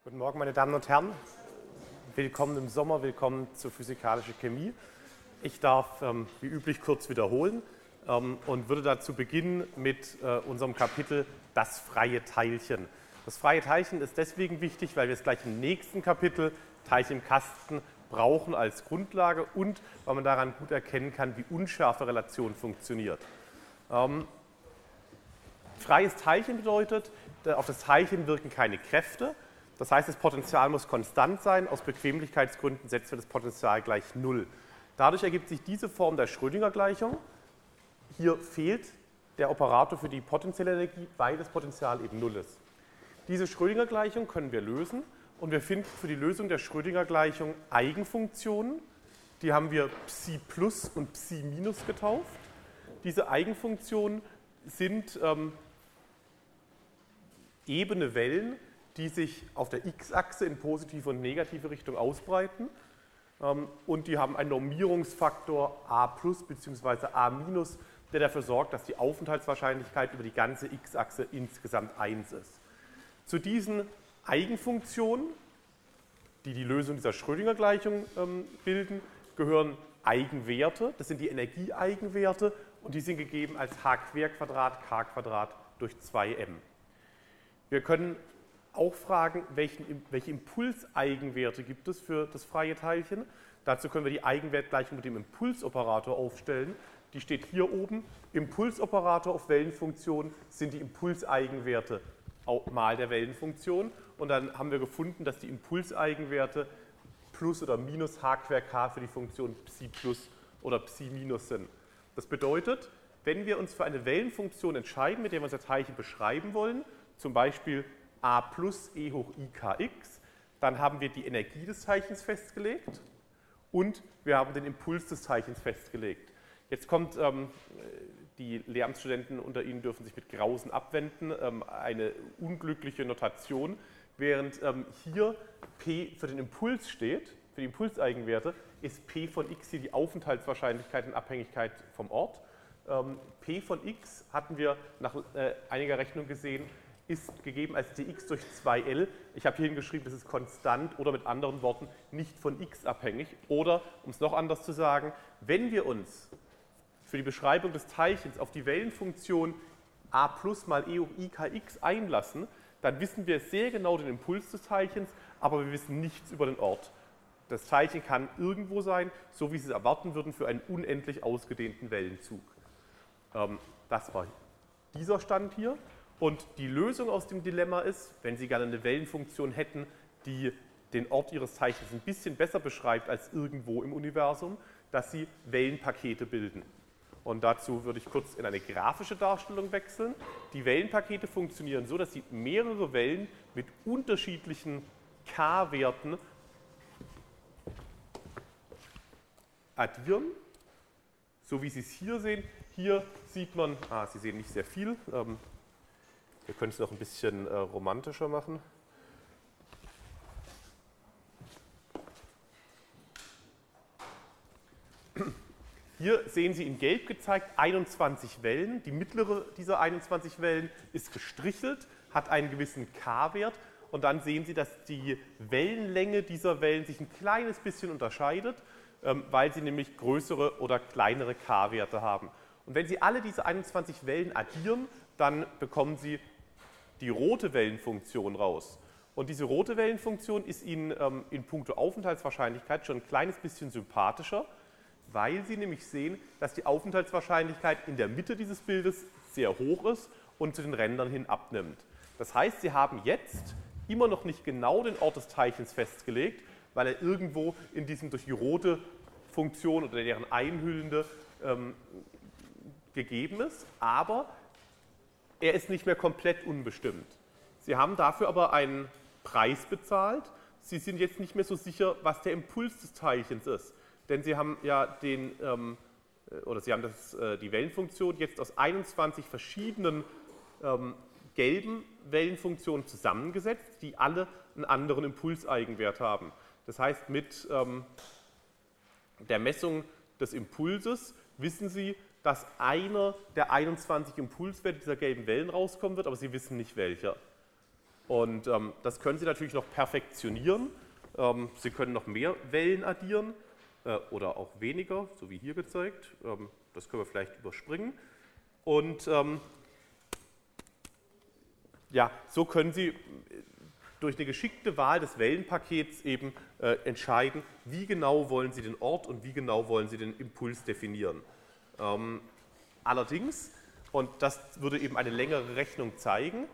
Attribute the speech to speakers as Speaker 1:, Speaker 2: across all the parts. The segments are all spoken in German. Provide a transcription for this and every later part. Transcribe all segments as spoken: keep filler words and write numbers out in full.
Speaker 1: Guten Morgen, meine Damen und Herren. Willkommen im Sommer, willkommen zur Physikalische Chemie. Ich darf ähm, wie üblich kurz wiederholen ähm, und würde dazu beginnen mit äh, unserem Kapitel Das freie Teilchen. Das freie Teilchen ist deswegen wichtig, weil wir es gleich im nächsten Kapitel Teilchen im Kasten brauchen als Grundlage und weil man daran gut erkennen kann, wie unscharfe Relation funktioniert. Ähm, freies Teilchen bedeutet, auf das Teilchen wirken keine Kräfte. Das heißt, das Potential muss konstant sein. Aus Bequemlichkeitsgründen setzen wir das Potential gleich null. Dadurch ergibt sich diese Form der Schrödinger-Gleichung. Hier fehlt der Operator für die potenzielle Energie, weil das Potential eben null ist. Diese Schrödinger-Gleichung können wir lösen und wir finden für die Lösung der Schrödinger-Gleichung Eigenfunktionen. Die haben wir Psi plus und Psi minus getauft. Diese Eigenfunktionen sind ähm, ebene Wellen, die sich auf der x-Achse in positive und negative Richtung ausbreiten. Und die haben einen Normierungsfaktor a plus bzw. a minus, der dafür sorgt, dass die Aufenthaltswahrscheinlichkeit über die ganze x-Achse insgesamt eins ist. Zu diesen Eigenfunktionen, die die Lösung dieser Schrödinger-Gleichung bilden, gehören Eigenwerte. Das sind die Energieeigenwerte und die sind gegeben als h Querquadrat k Quadrat durch zwei m. Wir können auch fragen, welchen, welche Impulseigenwerte gibt es für das freie Teilchen. Dazu können wir die Eigenwertgleichung mit dem Impulsoperator aufstellen. Die steht hier oben. Impulsoperator auf Wellenfunktion sind die Impulseigenwerte mal der Wellenfunktion. Und dann haben wir gefunden, dass die Impulseigenwerte plus oder minus h quer k für die Funktion Psi plus oder Psi minus sind. Das bedeutet, wenn wir uns für eine Wellenfunktion entscheiden, mit der wir unser Teilchen beschreiben wollen, zum Beispiel a plus e hoch i kx, dann haben wir die Energie des Teilchens festgelegt und wir haben den Impuls des Teilchens festgelegt. Jetzt kommt, ähm, die Lehramtsstudenten unter Ihnen dürfen sich mit Grausen abwenden, ähm, eine unglückliche Notation, während ähm, hier P für den Impuls steht, für die Impulseigenwerte, ist P von x hier die Aufenthaltswahrscheinlichkeit in Abhängigkeit vom Ort. Ähm, P von x hatten wir nach äh, einiger Rechnung gesehen, ist gegeben als dx durch zwei L. Ich habe hier hingeschrieben, das ist konstant oder mit anderen Worten nicht von x abhängig. Oder, um es noch anders zu sagen, wenn wir uns für die Beschreibung des Teilchens auf die Wellenfunktion a plus mal e hoch i kx einlassen, dann wissen wir sehr genau den Impuls des Teilchens, aber wir wissen nichts über den Ort. Das Teilchen kann irgendwo sein, so wie Sie es erwarten würden für einen unendlich ausgedehnten Wellenzug. Das war dieser Stand hier. Und die Lösung aus dem Dilemma ist, wenn Sie gerne eine Wellenfunktion hätten, die den Ort Ihres Teilchens ein bisschen besser beschreibt als irgendwo im Universum, dass Sie Wellenpakete bilden. Und dazu würde ich kurz in eine grafische Darstellung wechseln. Die Wellenpakete funktionieren so, dass Sie mehrere Wellen mit unterschiedlichen k-Werten addieren, so wie Sie es hier sehen. Hier sieht man, ah, Sie sehen nicht sehr viel, ähm, wir können es noch ein bisschen äh, romantischer machen. Hier sehen Sie in Gelb gezeigt einundzwanzig Wellen. Die mittlere dieser einundzwanzig Wellen ist gestrichelt, hat einen gewissen k-Wert. Und dann sehen Sie, dass die Wellenlänge dieser Wellen sich ein kleines bisschen unterscheidet, ähm, weil sie nämlich größere oder kleinere k-Werte haben. Und wenn Sie alle diese einundzwanzig Wellen addieren, dann bekommen Sie die rote Wellenfunktion raus. Und diese rote Wellenfunktion ist Ihnen ähm, in puncto Aufenthaltswahrscheinlichkeit schon ein kleines bisschen sympathischer, weil Sie nämlich sehen, dass die Aufenthaltswahrscheinlichkeit in der Mitte dieses Bildes sehr hoch ist und zu den Rändern hin abnimmt. Das heißt, Sie haben jetzt immer noch nicht genau den Ort des Teilchens festgelegt, weil er irgendwo in diesem durch die rote Funktion oder deren einhüllende ähm, gegeben ist, aber er ist nicht mehr komplett unbestimmt. Sie haben dafür aber einen Preis bezahlt. Sie sind jetzt nicht mehr so sicher, was der Impuls des Teilchens ist. Denn Sie haben ja den, ähm, oder Sie haben das, äh, die Wellenfunktion jetzt aus einundzwanzig verschiedenen ähm, gelben Wellenfunktionen zusammengesetzt, die alle einen anderen Impulseigenwert haben. Das heißt, mit ähm, der Messung des Impulses wissen Sie, dass einer der einundzwanzig Impulswerte dieser gelben Wellen rauskommen wird, aber Sie wissen nicht welcher. Und ähm, das können Sie natürlich noch perfektionieren. Ähm, Sie können noch mehr Wellen addieren äh, oder auch weniger, so wie hier gezeigt. Ähm, das können wir vielleicht überspringen. Und ähm, ja, so können Sie durch eine geschickte Wahl des Wellenpakets eben äh, entscheiden, wie genau wollen Sie den Ort und wie genau wollen Sie den Impuls definieren. Ähm, allerdings, und das würde eben eine längere Rechnung zeigen,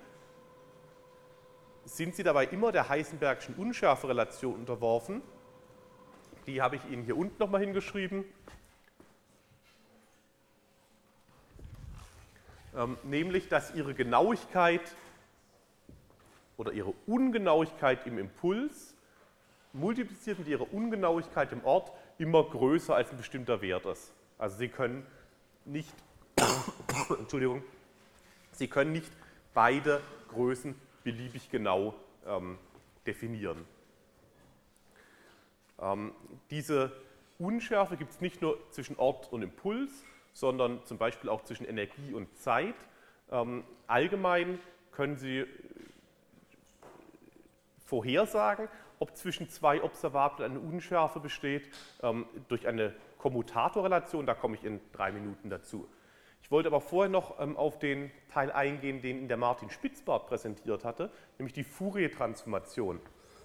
Speaker 1: sind Sie dabei immer der Heisenbergschen Unschärferelation unterworfen. Die habe ich Ihnen hier unten nochmal hingeschrieben. Ähm, nämlich, dass Ihre Genauigkeit oder Ihre Ungenauigkeit im Impuls multipliziert mit Ihrer Ungenauigkeit im Ort immer größer als ein bestimmter Wert ist. Also Sie können nicht, Entschuldigung, Sie können nicht beide Größen beliebig genau ähm, definieren. Ähm, diese Unschärfe gibt es nicht nur zwischen Ort und Impuls, sondern zum Beispiel auch zwischen Energie und Zeit. Ähm, allgemein können Sie vorhersagen, ob zwischen zwei Observablen eine Unschärfe besteht, ähm, durch eine Kommutatorrelation, da komme ich in drei Minuten dazu. Ich wollte aber vorher noch ähm, auf den Teil eingehen, den Ihnen der Martin Spitzbart präsentiert hatte, nämlich die Fourier-Transformation.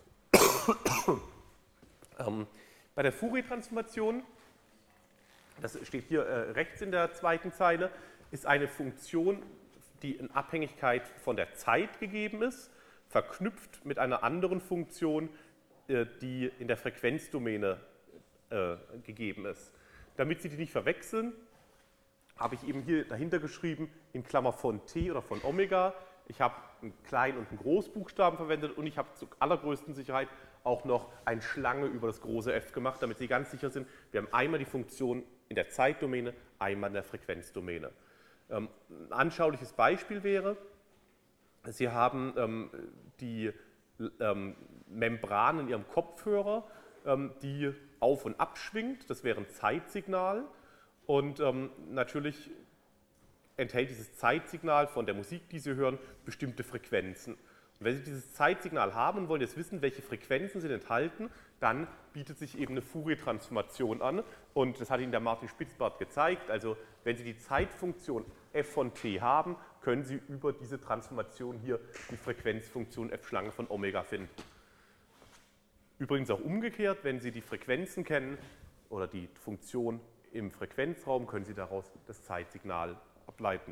Speaker 1: ähm, bei der Fourier-Transformation, das steht hier äh, rechts in der zweiten Zeile, ist eine Funktion, die in Abhängigkeit von der Zeit gegeben ist, verknüpft mit einer anderen Funktion, äh, die in der Frequenzdomäne äh, gegeben ist. Damit Sie die nicht verwechseln, habe ich eben hier dahinter geschrieben, in Klammer von t oder von Omega. Ich habe einen Klein- und einen Großbuchstaben verwendet und ich habe zur allergrößten Sicherheit auch noch eine Schlange über das große F gemacht, damit Sie ganz sicher sind, wir haben einmal die Funktion in der Zeitdomäne, einmal in der Frequenzdomäne. Ähm, ein anschauliches Beispiel wäre, Sie haben ähm, die ähm, Membran in Ihrem Kopfhörer, ähm, die auf- und abschwingt, das wäre ein Zeitsignal. Und ähm, natürlich enthält dieses Zeitsignal von der Musik, die Sie hören, bestimmte Frequenzen. Und wenn Sie dieses Zeitsignal haben und wollen jetzt wissen, welche Frequenzen sind enthalten, dann bietet sich eben eine Fourier-Transformation an. Und das hat Ihnen der Martin Spitzbart gezeigt. Also wenn Sie die Zeitfunktion f von t haben, können Sie über diese Transformation hier die Frequenzfunktion f' von Omega finden. Übrigens auch umgekehrt, wenn Sie die Frequenzen kennen oder die Funktion im Frequenzraum, können Sie daraus das Zeitsignal ableiten.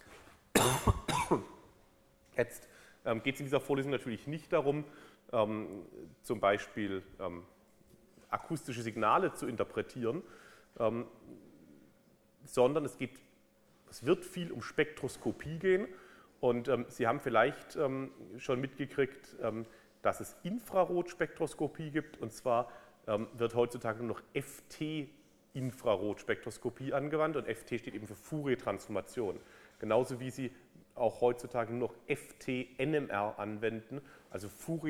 Speaker 1: Jetzt ähm, geht es in dieser Vorlesung natürlich nicht darum, ähm, zum Beispiel ähm, akustische Signale zu interpretieren, ähm, sondern es, geht, es wird viel um Spektroskopie gehen. Und ähm, Sie haben vielleicht ähm, schon mitgekriegt, ähm, dass es Infrarotspektroskopie gibt. Und zwar ähm, wird heutzutage nur noch F T-Infrarotspektroskopie angewandt. Und F T steht eben für Fourier-Transformation. Genauso wie Sie auch heutzutage nur noch F T N M R anwenden, also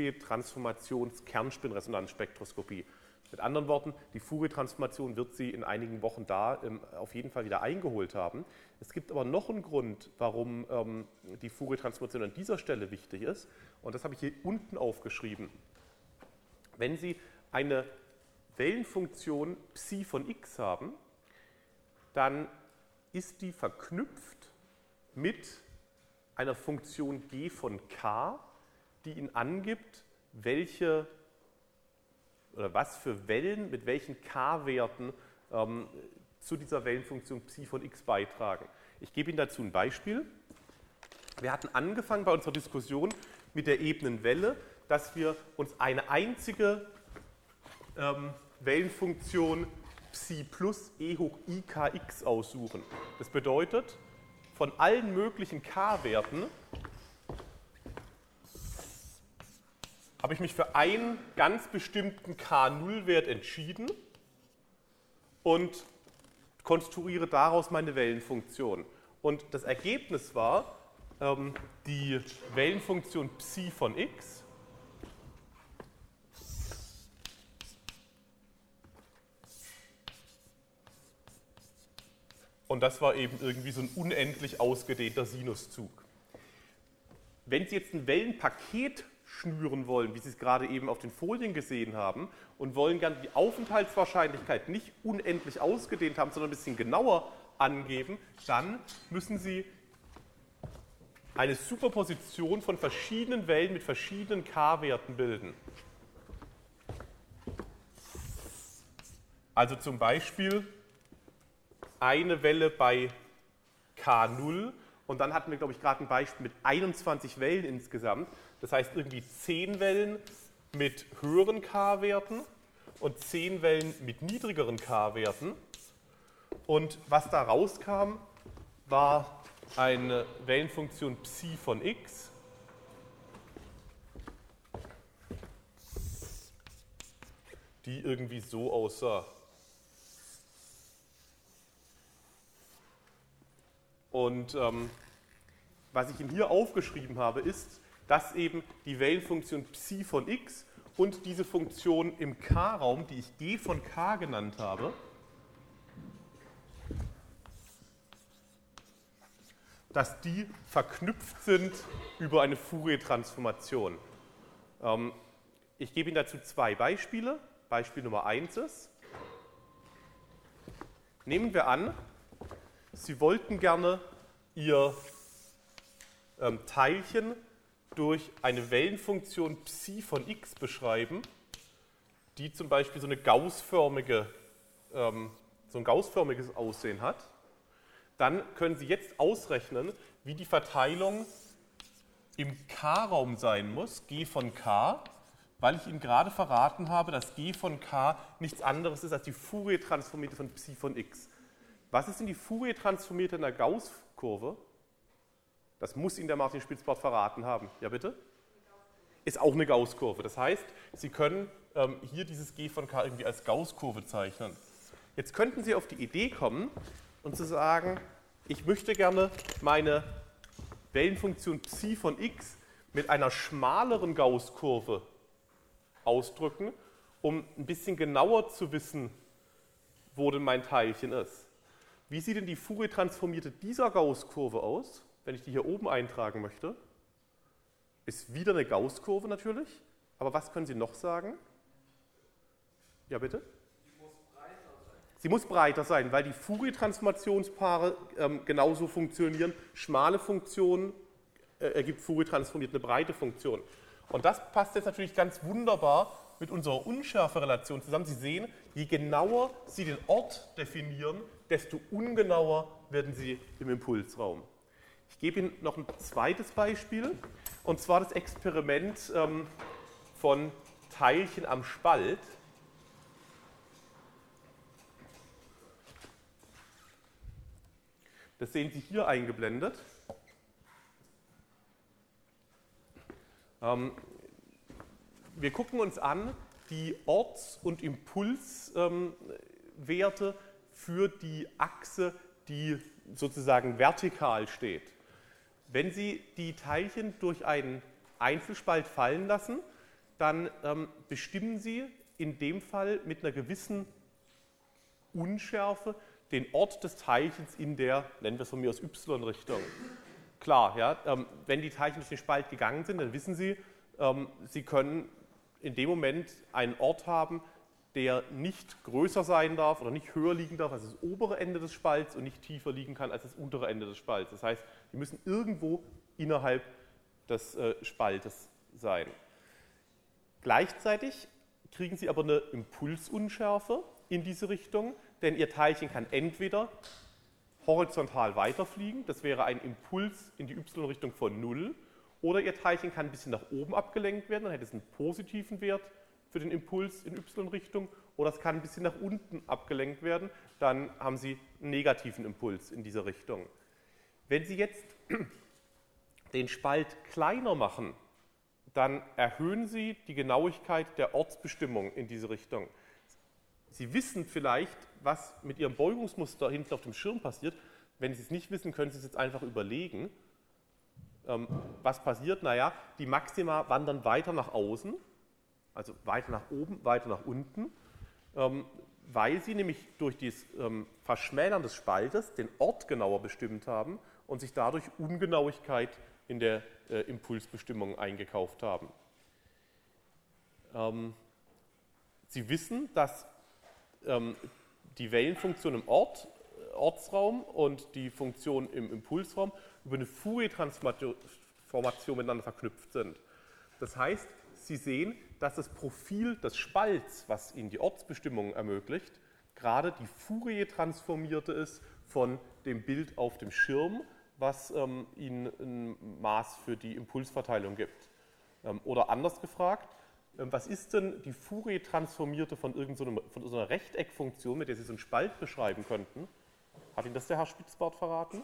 Speaker 1: Fourier-Transformations-Kernspinresonanzspektroskopie. Mit anderen Worten, die Fourier-Transformation wird Sie in einigen Wochen da ähm, auf jeden Fall wieder eingeholt haben. Es gibt aber noch einen Grund, warum ähm, die Fourier-Transformation an dieser Stelle wichtig ist. Und das habe ich hier unten aufgeschrieben. Wenn Sie eine Wellenfunktion Psi von x haben, dann ist die verknüpft mit einer Funktion g von k, die Ihnen angibt, welche oder was für Wellen mit welchen k-Werten ähm, zu dieser Wellenfunktion Psi von x beitragen. Ich gebe Ihnen dazu ein Beispiel. Wir hatten angefangen bei unserer Diskussion mit der Ebenenwelle, dass wir uns eine einzige ähm, Wellenfunktion Psi plus e hoch I K x aussuchen. Das bedeutet, von allen möglichen k-Werten habe ich mich für einen ganz bestimmten K null Wert entschieden und konstruiere daraus meine Wellenfunktion. Und das Ergebnis war ähm, die Wellenfunktion Psi von x und das war eben irgendwie so ein unendlich ausgedehnter Sinuszug. Wenn Sie jetzt ein Wellenpaket schnüren wollen, wie Sie es gerade eben auf den Folien gesehen haben, und wollen gerne die Aufenthaltswahrscheinlichkeit nicht unendlich ausgedehnt haben, sondern ein bisschen genauer angeben, dann müssen Sie eine Superposition von verschiedenen Wellen mit verschiedenen K-Werten bilden. Also zum Beispiel eine Welle bei K null und dann hatten wir, glaube ich, gerade ein Beispiel mit einundzwanzig Wellen insgesamt. Das heißt irgendwie zehn Wellen mit höheren K-Werten und zehn Wellen mit niedrigeren K-Werten. Und was da rauskam, war eine Wellenfunktion Psi von x, die irgendwie so aussah. Und ähm, was ich Ihnen hier aufgeschrieben habe, ist, dass eben die Wellenfunktion Psi von x und diese Funktion im K-Raum, die ich g von k genannt habe, dass die verknüpft sind über eine Fourier-Transformation. Ähm, ich gebe Ihnen dazu zwei Beispiele. Beispiel Nummer eins ist, nehmen wir an, Sie wollten gerne Ihr ähm, Teilchen durch eine Wellenfunktion Psi von x beschreiben, die zum Beispiel so, eine gaußförmige, ähm, so ein gaußförmiges Aussehen hat. Dann können Sie jetzt ausrechnen, wie die Verteilung im K-Raum sein muss, g von k, weil ich Ihnen gerade verraten habe, dass g von k nichts anderes ist als die Fourier-Transformierte von Psi von x. Was ist denn die Fourier-Transformierte in der Gauß-Kurve? Das muss Ihnen der Martin Spitzbart verraten haben. Ja, bitte? Ist auch eine Gauß-Kurve. Das heißt, Sie können ähm, hier dieses g von k irgendwie als Gauß-Kurve zeichnen. Jetzt könnten Sie auf die Idee kommen und zu sagen, ich möchte gerne meine Wellenfunktion Psi von x mit einer schmaleren Gaußkurve ausdrücken, um ein bisschen genauer zu wissen, wo denn mein Teilchen ist. Wie sieht denn die Fourier-Transformierte dieser Gaußkurve aus, wenn ich die hier oben eintragen möchte? Ist wieder eine Gaußkurve natürlich, aber was können Sie noch sagen? Ja, bitte? Sie muss breiter sein, weil die Fourier-Transformationspaare ähm, genauso funktionieren. Schmale Funktion äh, ergibt Fourier-transformiert eine breite Funktion. Und das passt jetzt natürlich ganz wunderbar mit unserer Unschärferelation zusammen. Sie sehen, je genauer Sie den Ort definieren, desto ungenauer werden Sie im Impulsraum. Ich gebe Ihnen noch ein zweites Beispiel, und zwar das Experiment ähm, von Teilchen am Spalt. Das sehen Sie hier eingeblendet. Ähm, wir gucken uns an die Orts- und Impulswerte ähm, für die Achse, die sozusagen vertikal steht. Wenn Sie die Teilchen durch einen Einzelspalt fallen lassen, dann ähm, bestimmen Sie in dem Fall mit einer gewissen Unschärfe den Ort des Teilchens in der, nennen wir es von mir aus, Y-Richtung. Klar, ja, ähm, wenn die Teilchen durch den Spalt gegangen sind, dann wissen Sie, ähm, Sie können in dem Moment einen Ort haben, der nicht größer sein darf oder nicht höher liegen darf als das obere Ende des Spalts und nicht tiefer liegen kann als das untere Ende des Spalts. Das heißt, die müssen irgendwo innerhalb des äh, Spaltes sein. Gleichzeitig kriegen Sie aber eine Impulsunschärfe in diese Richtung, denn Ihr Teilchen kann entweder horizontal weiterfliegen, das wäre ein Impuls in die Y-Richtung von null, oder Ihr Teilchen kann ein bisschen nach oben abgelenkt werden, dann hätte es einen positiven Wert für den Impuls in Y-Richtung, oder es kann ein bisschen nach unten abgelenkt werden, dann haben Sie einen negativen Impuls in dieser Richtung. Wenn Sie jetzt den Spalt kleiner machen, dann erhöhen Sie die Genauigkeit der Ortsbestimmung in diese Richtung. Sie wissen vielleicht, was mit Ihrem Beugungsmuster hinten auf dem Schirm passiert. Wenn Sie es nicht wissen, können Sie es jetzt einfach überlegen. Ähm, was passiert? Naja, die Maxima wandern weiter nach außen, also weiter nach oben, weiter nach unten, ähm, weil Sie nämlich durch das ähm, Verschmälern des Spaltes den Ort genauer bestimmt haben und sich dadurch Ungenauigkeit in der äh, Impulsbestimmung eingekauft haben. Ähm, Sie wissen, dass ähm, die Wellenfunktion im Ort, Ortsraum und die Funktion im Impulsraum über eine Fourier-Transformation miteinander verknüpft sind. Das heißt, Sie sehen, dass das Profil des Spalts, was Ihnen die Ortsbestimmung ermöglicht, gerade die Fourier-transformierte ist von dem Bild auf dem Schirm, was ähm, Ihnen ein Maß für die Impulsverteilung gibt. Ähm, oder anders gefragt, ähm, was ist denn die Fourier-transformierte von irgendeiner so so einer Rechteckfunktion, mit der Sie so einen Spalt beschreiben könnten? Hat Ihnen das der Herr Spitzbart verraten?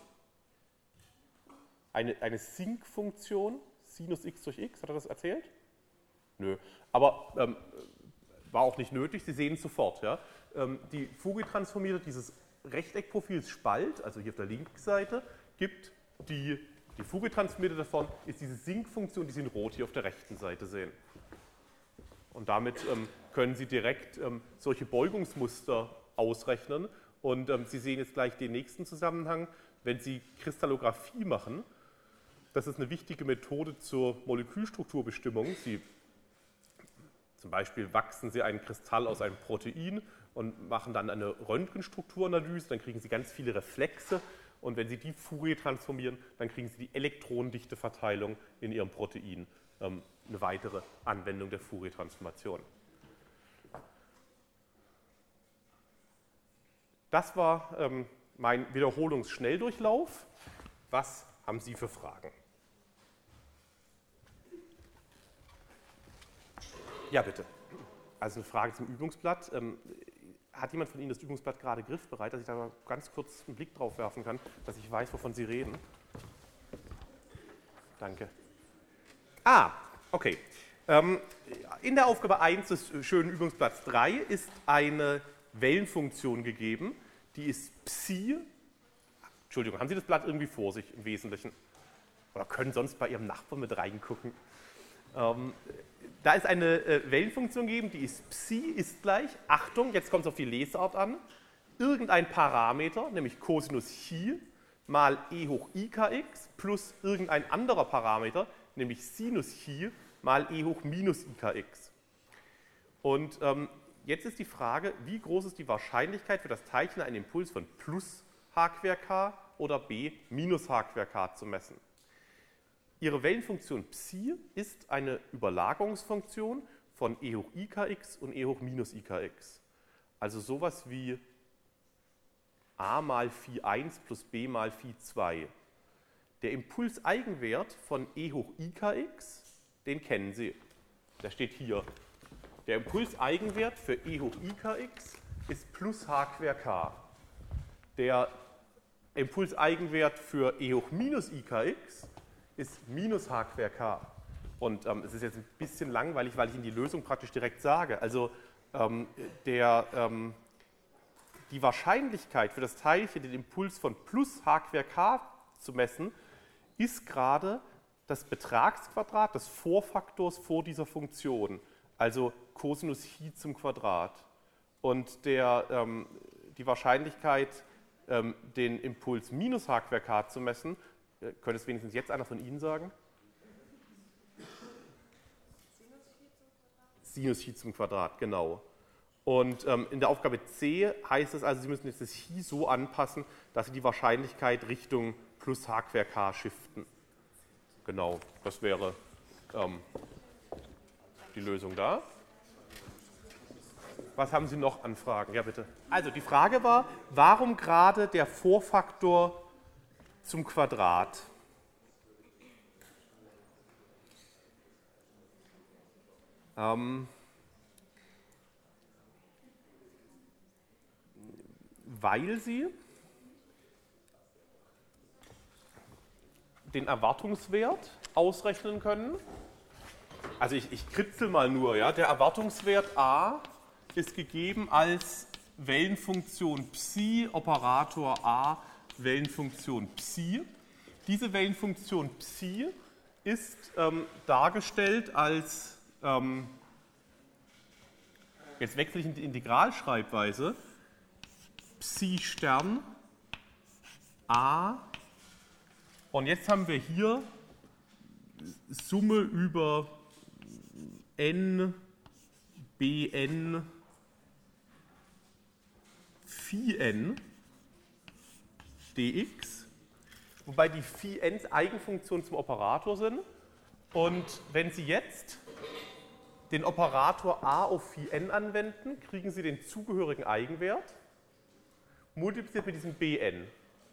Speaker 1: Eine, eine Sinc-Funktion, Sinus x durch x, hat er das erzählt? Nö, aber ähm, war auch nicht nötig, Sie sehen es sofort. Ja? Ähm, die Fourier-transformierte dieses Rechteckprofils Spalt, also hier auf der linken Seite, gibt die, die Fourier-transformierte davon, ist diese Sinc-Funktion, die Sie in Rot hier auf der rechten Seite sehen. Und damit ähm, können Sie direkt ähm, solche Beugungsmuster ausrechnen. Und ähm, Sie sehen jetzt gleich den nächsten Zusammenhang, wenn Sie Kristallographie machen. Das ist eine wichtige Methode zur Molekülstrukturbestimmung. Sie, zum Beispiel wachsen Sie einen Kristall aus einem Protein und machen dann eine Röntgenstrukturanalyse, dann kriegen Sie ganz viele Reflexe und wenn Sie die Fourier transformieren, dann kriegen Sie die Elektronendichteverteilung in Ihrem Protein. Ähm, eine weitere Anwendung der Fourier-Transformation. Das war ähm, mein Wiederholungsschnelldurchlauf. Was haben Sie für Fragen? Ja, bitte. Also eine Frage zum Übungsblatt. Ähm, hat jemand von Ihnen das Übungsblatt gerade griffbereit, dass ich da mal ganz kurz einen Blick drauf werfen kann, dass ich weiß, wovon Sie reden? Danke. Ah, okay. Ähm, in der Aufgabe eins des schönen Übungsblatts drei ist eine Wellenfunktion gegeben, die ist Psi. Entschuldigung, haben Sie das Blatt irgendwie vor sich im Wesentlichen? Oder können sonst bei Ihrem Nachbarn mit reingucken? Ähm, da ist eine äh, Wellenfunktion gegeben, die ist Psi, ist gleich, Achtung, jetzt kommt es auf die Lesart an, irgendein Parameter, nämlich Cosinus Chi mal e hoch I K x plus irgendein anderer Parameter, nämlich Sinus Chi mal e hoch minus I K x. Und ähm, jetzt ist die Frage, wie groß ist die Wahrscheinlichkeit für das Teilchen einen Impuls von plus h Quer k oder b minus h Quer k zu messen. Ihre Wellenfunktion Psi ist eine Überlagerungsfunktion von e hoch I K x und e hoch minus I K x. Also sowas wie a mal Phi eins plus b mal Phi zwei. Der Impulseigenwert von e hoch I K x, den kennen Sie. Der steht hier. Der Impulseigenwert für e hoch I K x ist plus h Quer k. Der Impulseigenwert für e hoch minus I K x ist minus h Quer k. Und ähm, es ist jetzt ein bisschen langweilig, weil ich Ihnen die Lösung praktisch direkt sage. Also ähm, der, ähm, die Wahrscheinlichkeit für das Teilchen, den Impuls von plus h Quer k zu messen, ist gerade das Betragsquadrat des Vorfaktors vor dieser Funktion, also Cosinus Chi zum Quadrat. Und der, ähm, die Wahrscheinlichkeit, ähm, den Impuls minus h Quer k zu messen, äh, könnte es wenigstens jetzt einer von Ihnen sagen? Sinus Chi zum Quadrat, genau. Und ähm, in der Aufgabe C heißt es also, Sie müssen jetzt das Chi so anpassen, dass Sie die Wahrscheinlichkeit Richtung plus h Quer k shiften. Genau, das wäre ähm, die Lösung da. Was haben Sie noch an Fragen? Ja, bitte. Also die Frage war, warum gerade der Vorfaktor zum Quadrat? Ähm, weil Sie den Erwartungswert ausrechnen können. Also ich, ich kritzel mal nur, ja. Der Erwartungswert a ist gegeben als Wellenfunktion Psi, Operator a, Wellenfunktion Psi. Diese Wellenfunktion Psi ist ähm, dargestellt als, ähm, jetzt wechsle ich in die Integralschreibweise, Psi Stern a. Und jetzt haben wir hier Summe über n bn phi n dx, wobei die phi n's Eigenfunktionen zum Operator sind. Und wenn Sie jetzt den Operator a auf phi n anwenden, kriegen Sie den zugehörigen Eigenwert multipliziert mit diesem bn.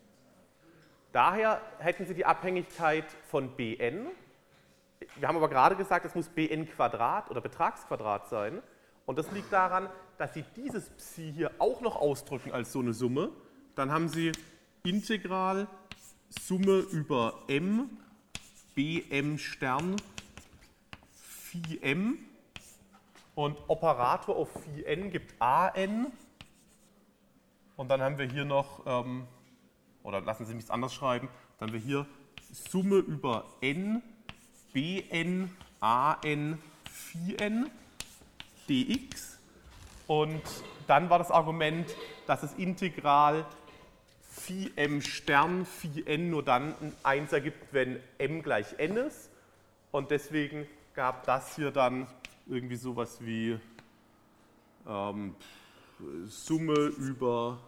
Speaker 1: Daher hätten Sie die Abhängigkeit von bn. Wir haben aber gerade gesagt, es muss bn Quadrat oder Betragsquadrat sein. Und das liegt daran, dass Sie dieses Psi hier auch noch ausdrücken als so eine Summe. Dann haben Sie Integral Summe über m bm Stern phi m und Operator auf phi n gibt an. Und dann haben wir hier noch, ähm, oder lassen Sie mich es anders schreiben, dann haben wir hier Summe über n bn an phi n dx. Und dann war das Argument, dass das Integral phi m Stern phi n nur dann ein eins ergibt, wenn m gleich n ist. Und deswegen gab das hier dann irgendwie sowas wie ähm, Summe über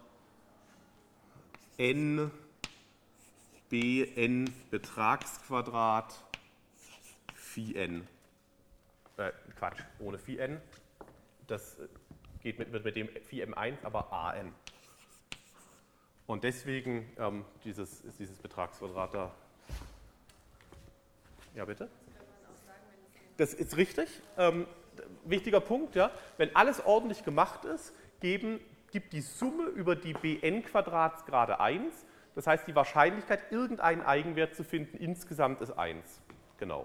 Speaker 1: n bn Betragsquadrat phi n. Äh, Quatsch, ohne phi n. Das geht mit, mit dem phi m eins, aber an. Und deswegen ähm, dieses, ist dieses Betragsquadrat da. Ja, bitte? Das ist richtig. Ähm, wichtiger Punkt, ja. Wenn alles ordentlich gemacht ist, geben, gibt die Summe über die bn Quadrats gerade eins. Das heißt, die Wahrscheinlichkeit, irgendeinen Eigenwert zu finden, insgesamt ist eins. Genau.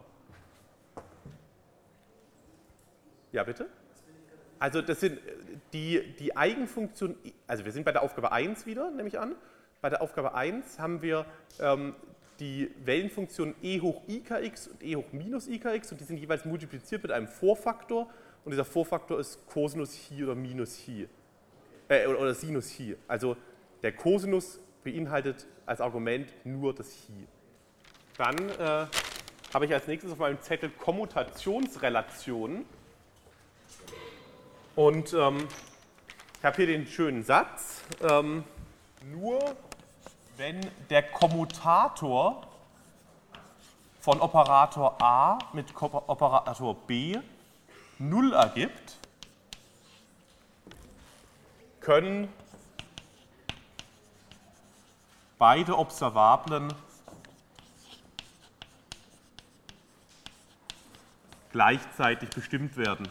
Speaker 1: Ja, bitte? Also das sind die, die Eigenfunktionen, also wir sind bei der Aufgabe eins wieder, nehme ich an. Bei der Aufgabe eins haben wir ähm, die Wellenfunktionen e hoch ikx und e hoch minus ikx und die sind jeweils multipliziert mit einem Vorfaktor und dieser Vorfaktor ist Cosinus Chi oder Minus Chi äh, oder Sinus Chi. Also der Cosinus beinhaltet als Argument nur das Chi. Dann äh, habe ich als nächstes auf meinem Zettel Kommutationsrelationen. Und ähm, ich habe hier den schönen Satz, ähm, nur wenn der Kommutator von Operator A mit Operator B null ergibt, können beide Observablen gleichzeitig bestimmt werden.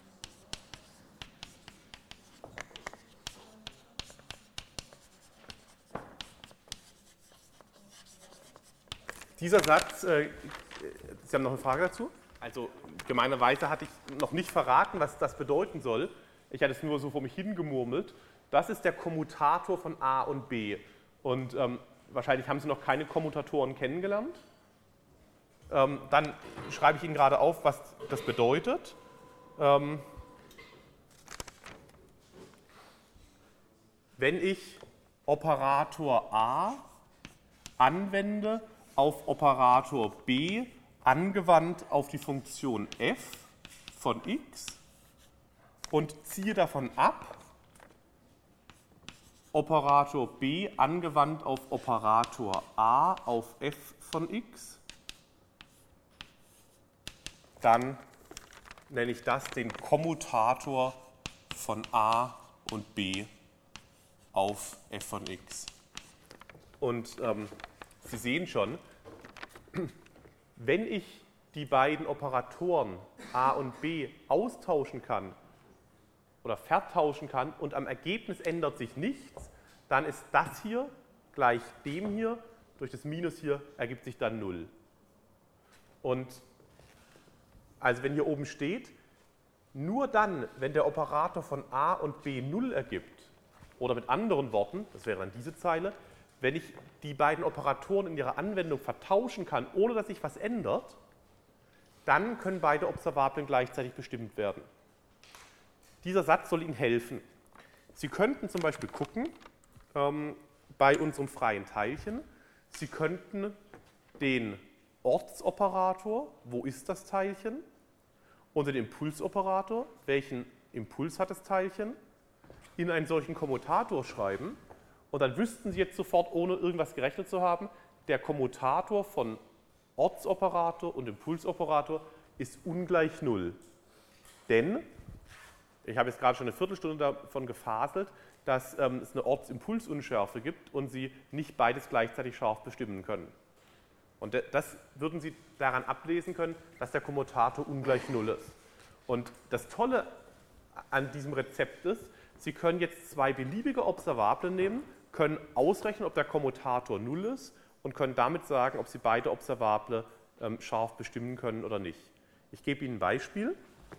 Speaker 1: Dieser Satz, äh, Sie haben noch eine Frage dazu? Also gemeinerweise hatte ich noch nicht verraten, was das bedeuten soll. Ich hatte es nur so vor mich hingemurmelt. Das ist der Kommutator von A und B. Und ähm, wahrscheinlich haben Sie noch keine Kommutatoren kennengelernt. Ähm, dann schreibe ich Ihnen gerade auf, was das bedeutet. Ähm, wenn ich Operator A anwende auf Operator B angewandt auf die Funktion f von x und ziehe davon ab Operator B angewandt auf Operator A auf f von x, dann nenne ich das den Kommutator von A und B auf f von x. Und ähm, Sie sehen schon, wenn ich die beiden Operatoren A und B austauschen kann oder vertauschen kann und am Ergebnis ändert sich nichts, dann ist das hier gleich dem hier, durch das Minus hier ergibt sich dann null. Und also wenn hier oben steht, nur dann, wenn der Operator von A und B null ergibt, oder mit anderen Worten, das wäre dann diese Zeile, wenn ich die beiden Operatoren in ihrer Anwendung vertauschen kann, ohne dass sich was ändert, dann können beide Observablen gleichzeitig bestimmt werden. Dieser Satz soll Ihnen helfen. Sie könnten zum Beispiel gucken, ähm, bei unserem freien Teilchen, Sie könnten den Ortsoperator, wo ist das Teilchen, und den Impulsoperator, welchen Impuls hat das Teilchen, in einen solchen Kommutator schreiben. Und dann wüssten Sie jetzt sofort, ohne irgendwas gerechnet zu haben, der Kommutator von Ortsoperator und Impulsoperator ist ungleich null. Denn, ich habe jetzt gerade schon eine Viertelstunde davon gefaselt, dass ähm, es eine Ortsimpulsunschärfe gibt und Sie nicht beides gleichzeitig scharf bestimmen können. Und das würden Sie daran ablesen können, dass der Kommutator ungleich null ist. Und das Tolle an diesem Rezept ist, Sie können jetzt zwei beliebige Observablen nehmen, können ausrechnen, ob der Kommutator null ist und können damit sagen, ob Sie beide Observable ähm, scharf bestimmen können oder nicht. Ich gebe Ihnen ein Beispiel.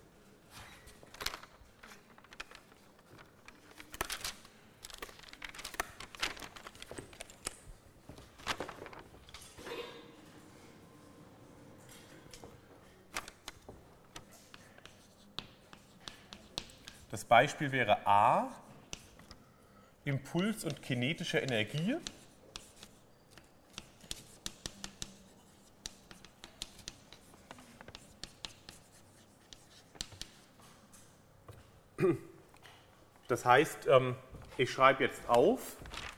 Speaker 1: Das Beispiel wäre A, Impuls und kinetische Energie. Das heißt, ich schreibe jetzt auf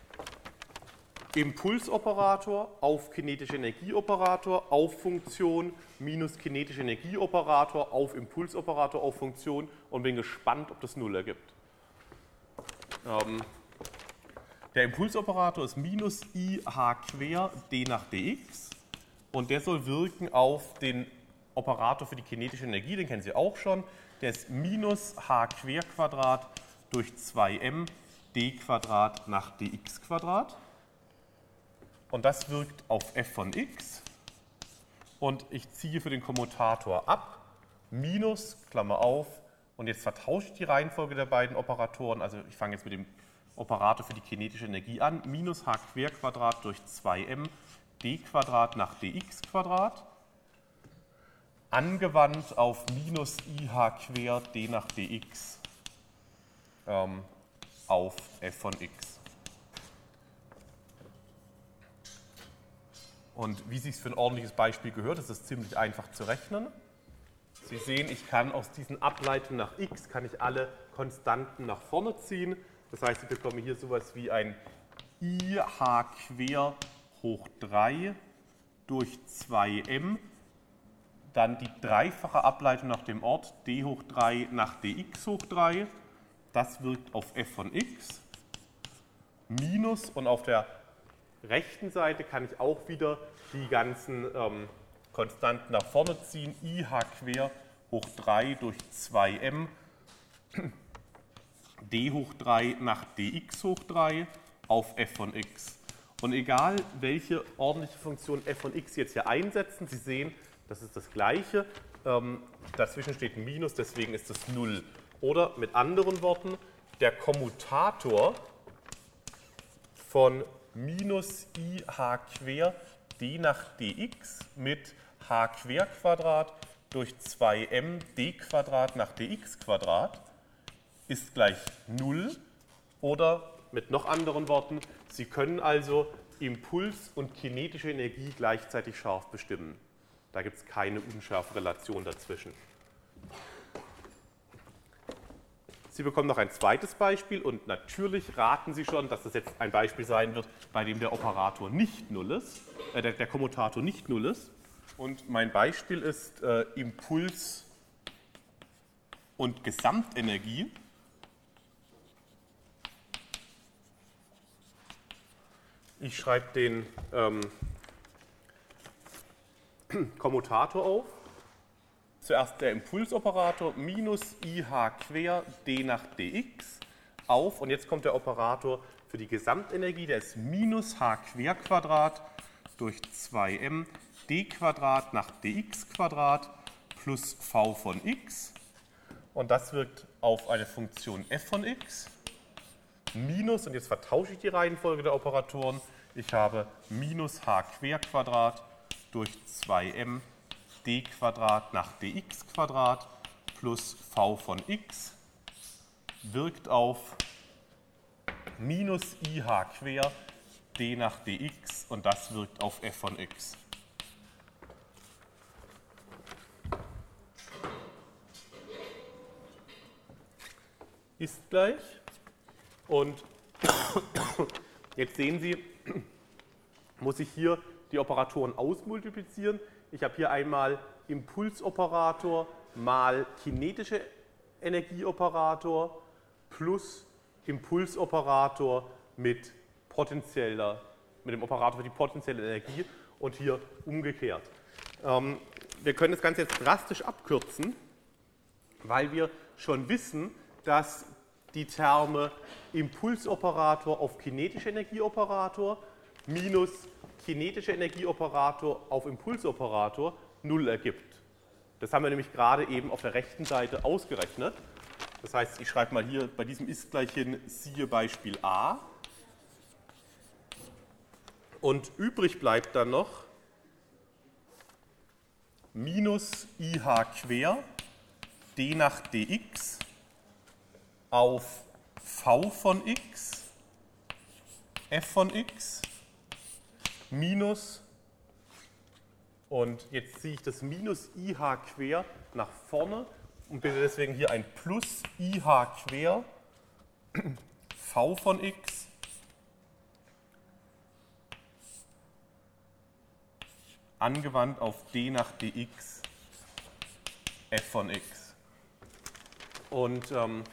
Speaker 1: Impulsoperator auf kinetische Energieoperator auf Funktion minus kinetische Energieoperator auf Impulsoperator auf Funktion und bin gespannt, ob das null ergibt. Ähm, der Impulsoperator ist minus I h quer d nach dx und der soll wirken auf den Operator für die kinetische Energie, den kennen Sie auch schon. Der ist minus h quer Quadrat durch zwei m d Quadrat nach dx Quadrat. Und das wirkt auf f von x. Und ich ziehe für den Kommutator ab, minus, Klammer auf, und jetzt vertausche ich die Reihenfolge der beiden Operatoren. Also ich fange jetzt mit dem Operator für die kinetische Energie an, minus h quer Quadrat durch zwei m d Quadrat nach dx Quadrat, angewandt auf minus I h quer d nach dx ähm, auf f von x. Und wie sich es für ein ordentliches Beispiel gehört, ist es ziemlich einfach zu rechnen. Sie sehen, ich kann aus diesen Ableitungen nach x kann ich alle Konstanten nach vorne ziehen. Das heißt, ich bekomme hier sowas wie ein I h quer hoch drei durch zwei m, dann die dreifache Ableitung nach dem Ort d hoch drei nach dx hoch drei. Das wirkt auf f von x, minus, und auf der rechten Seite kann ich auch wieder die ganzen ähm, Konstanten nach vorne ziehen. I h quer hoch drei durch zwei m, d hoch drei nach dx hoch drei auf f von x. Und egal, welche ordentliche Funktion f von x jetzt hier einsetzen, Sie sehen, das ist das Gleiche. Ähm, dazwischen steht ein Minus, deswegen ist das null. Oder mit anderen Worten, der Kommutator von minus I h quer d nach dx mit h quer Quadrat durch zwei m d Quadrat nach dx Quadrat ist gleich null. Oder mit noch anderen Worten, Sie können also Impuls und kinetische Energie gleichzeitig scharf bestimmen. Da gibt es keine unscharfe Relation dazwischen. Sie bekommen noch ein zweites Beispiel und natürlich raten Sie schon, dass das jetzt ein Beispiel sein wird, bei dem der Operator nicht null ist, äh, der, der Kommutator nicht null ist. Und mein Beispiel ist äh, Impuls und Gesamtenergie. Ich schreibe den ähm, Kommutator auf. Zuerst der Impulsoperator minus I h quer d nach dx auf, und jetzt kommt der Operator für die Gesamtenergie, der ist minus h quer Quadrat durch zwei m d Quadrat nach dx Quadrat plus v von x, und das wirkt auf eine Funktion f von x minus, und jetzt vertausche ich die Reihenfolge der Operatoren, ich habe minus h quer Quadrat durch zwei m d Quadrat nach dx Quadrat plus v von x wirkt auf minus I h quer d nach dx, und das wirkt auf f von x. ist gleich. Und jetzt sehen Sie, muss ich hier die Operatoren ausmultiplizieren. Ich habe hier einmal Impulsoperator mal kinetische Energieoperator plus Impulsoperator mit potenzieller, mit dem Operator für die potenzielle Energie und hier umgekehrt. Ähm, wir können das Ganze jetzt drastisch abkürzen, weil wir schon wissen, dass die Terme Impulsoperator auf kinetische Energieoperator minus kinetische Energieoperator auf Impulsoperator null ergibt. Das haben wir nämlich gerade eben auf der rechten Seite ausgerechnet. Das heißt, ich schreibe mal hier bei diesem ist gleich hin, siehe Beispiel A. Und übrig bleibt dann noch minus I H quer d nach dx auf v von x, f von x, minus, und jetzt ziehe ich das minus I H quer nach vorne und bilde deswegen hier ein plus I H quer v von x angewandt auf d nach dx f von x. Und ähm,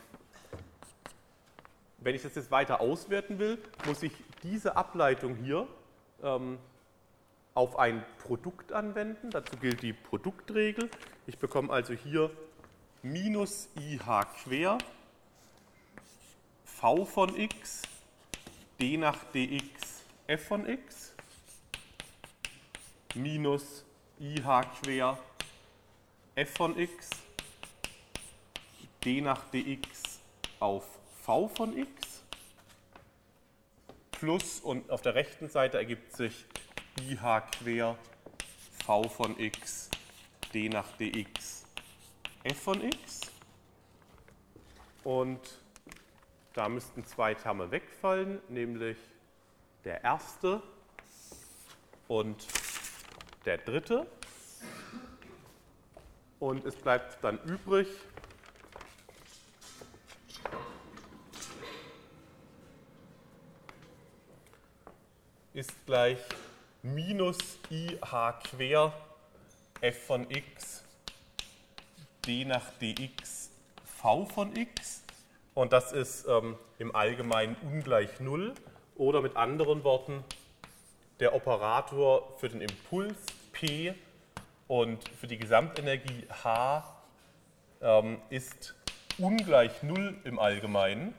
Speaker 1: wenn ich das jetzt weiter auswerten will, muss ich diese Ableitung hier ähm, auf ein Produkt anwenden. Dazu gilt die Produktregel. Ich bekomme also hier minus I H quer v von x d nach dx f von x minus I H quer f von x d nach dx auf v von x plus, und auf der rechten Seite ergibt sich I H quer v von x d nach dx f von x. Und da müssten zwei Terme wegfallen, nämlich der erste und der dritte. Und es bleibt dann übrig ist gleich minus I H quer f von x d nach dx v von x. Und das ist ähm, im Allgemeinen ungleich null. Oder mit anderen Worten, der Operator für den Impuls P und für die Gesamtenergie H ähm, ist ungleich null im Allgemeinen.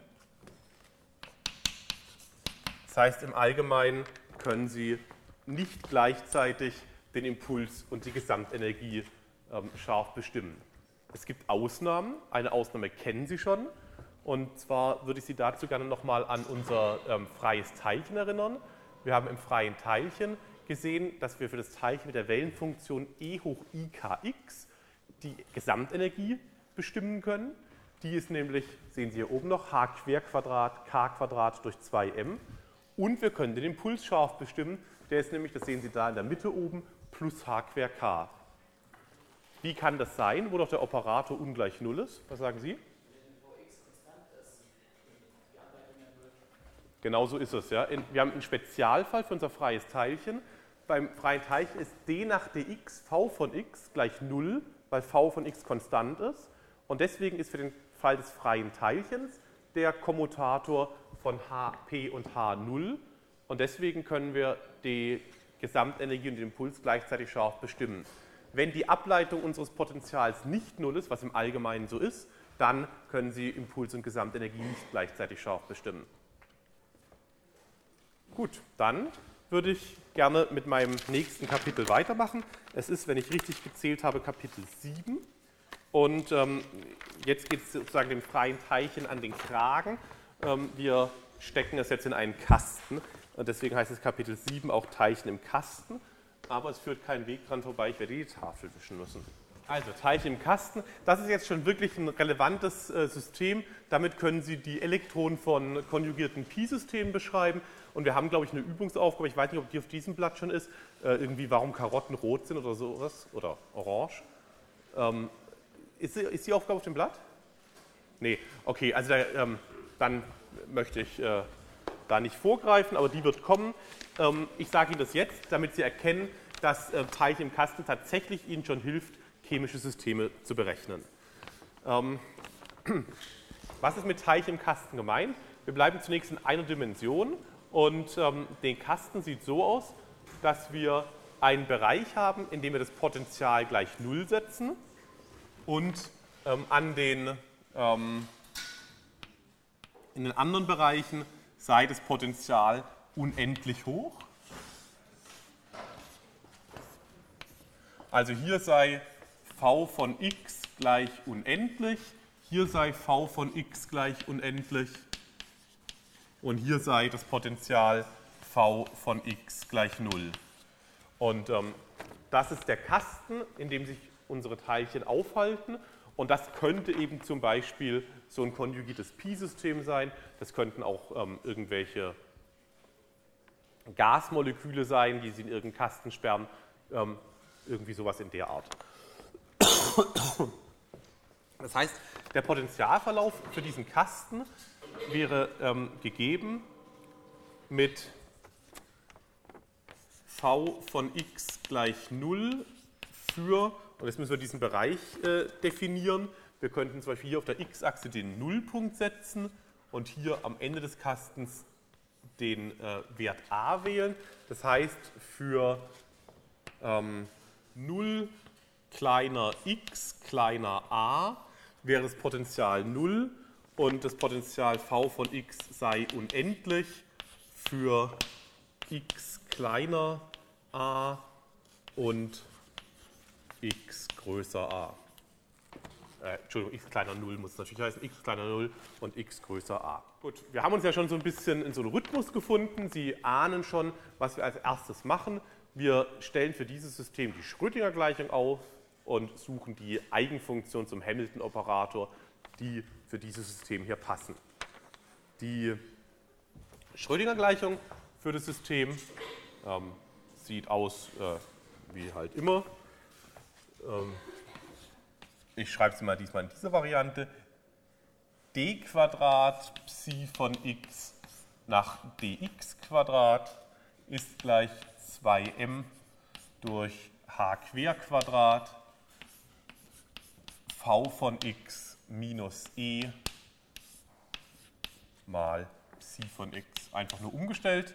Speaker 1: Das heißt, im Allgemeinen können Sie nicht gleichzeitig den Impuls und die Gesamtenergie ähm, scharf bestimmen. Es gibt Ausnahmen. Eine Ausnahme kennen Sie schon. Und zwar würde ich Sie dazu gerne nochmal an unser ähm, freies Teilchen erinnern. Wir haben im freien Teilchen gesehen, dass wir für das Teilchen mit der Wellenfunktion e hoch I K x die Gesamtenergie bestimmen können. Die ist nämlich, sehen Sie hier oben noch, h quer Quadrat k Quadrat durch zwei m. Und wir können den Impuls scharf bestimmen. Der ist nämlich, das sehen Sie da in der Mitte oben, plus h quer k. Wie kann das sein, wo doch der Operator ungleich null ist? Was sagen Sie? Genau so ist es. Ja. Wir haben einen Spezialfall für unser freies Teilchen. Beim freien Teilchen ist d nach dx v von x gleich null, weil v von x konstant ist. Und deswegen ist für den Fall des freien Teilchens der Kommutator von h, p und h null. Und deswegen können wir die Gesamtenergie und den Impuls gleichzeitig scharf bestimmen. Wenn die Ableitung unseres Potentials nicht null ist, was im Allgemeinen so ist, dann können Sie Impuls und Gesamtenergie nicht gleichzeitig scharf bestimmen. Gut, dann würde ich gerne mit meinem nächsten Kapitel weitermachen. Es ist, wenn ich richtig gezählt habe, Kapitel sieben. Und ähm, jetzt geht es sozusagen dem freien Teilchen an den Kragen. Ähm, wir stecken das jetzt in einen Kasten. Und deswegen heißt es Kapitel sieben auch Teilchen im Kasten. Aber es führt keinen Weg dran vorbei, ich werde die Tafel wischen müssen. Also Teilchen im Kasten, das ist jetzt schon wirklich ein relevantes äh, System. Damit können Sie die Elektronen von konjugierten Pi-Systemen beschreiben. Und wir haben, glaube ich, eine Übungsaufgabe, ich weiß nicht, ob die auf diesem Blatt schon ist, äh, irgendwie warum Karotten rot sind oder sowas, oder orange. Ähm, ist, ist die Aufgabe auf dem Blatt? Nee, okay, also da, ähm, dann möchte ich äh, da nicht vorgreifen, aber die wird kommen. Ähm, ich sage Ihnen das jetzt, damit Sie erkennen, dass äh, Teilchen im Kasten tatsächlich Ihnen schon hilft, chemische Systeme zu berechnen. Ähm, was ist mit Teilchen im Kasten gemeint? Wir bleiben zunächst in einer Dimension und ähm, der Kasten sieht so aus, dass wir einen Bereich haben, in dem wir das Potential gleich null setzen und ähm, an den, ähm, in den anderen Bereichen sei das Potential unendlich hoch. Also hier sei v von x gleich unendlich, hier sei v von x gleich unendlich und hier sei das Potential v von x gleich null. Und ähm, das ist der Kasten, in dem sich unsere Teilchen aufhalten. Und das könnte eben zum Beispiel so ein konjugiertes Pi-System sein. Das könnten auch ähm, irgendwelche Gasmoleküle sein, die Sie in irgendeinen Kasten sperren. Ähm, irgendwie sowas in der Art. Das heißt, der Potentialverlauf für diesen Kasten wäre ähm, gegeben mit v von x gleich null für, und jetzt müssen wir diesen Bereich äh, definieren, wir könnten zum Beispiel hier auf der x-Achse den Nullpunkt setzen und hier am Ende des Kastens den äh, Wert a wählen. Das heißt, für ähm, null kleiner x kleiner a wäre das Potential null und das Potential v von x sei unendlich für x kleiner a und x größer a. Äh, Entschuldigung, x kleiner null muss es natürlich heißen, x kleiner null und x größer a. Gut, wir haben uns ja schon so ein bisschen in so einen Rhythmus gefunden. Sie ahnen schon, was wir als erstes machen. Wir stellen für dieses System die Schrödinger-Gleichung auf und suchen die Eigenfunktion zum Hamilton-Operator, die für dieses System hier passen. Die Schrödinger-Gleichung für das System ähm, sieht aus äh, wie halt immer. Ähm, ich schreibe sie mal diesmal in dieser Variante. D Quadrat Psi von x nach dx Quadrat ist gleich zwei m durch h Quer Quadrat v von x minus e mal Psi von x. Einfach nur umgestellt.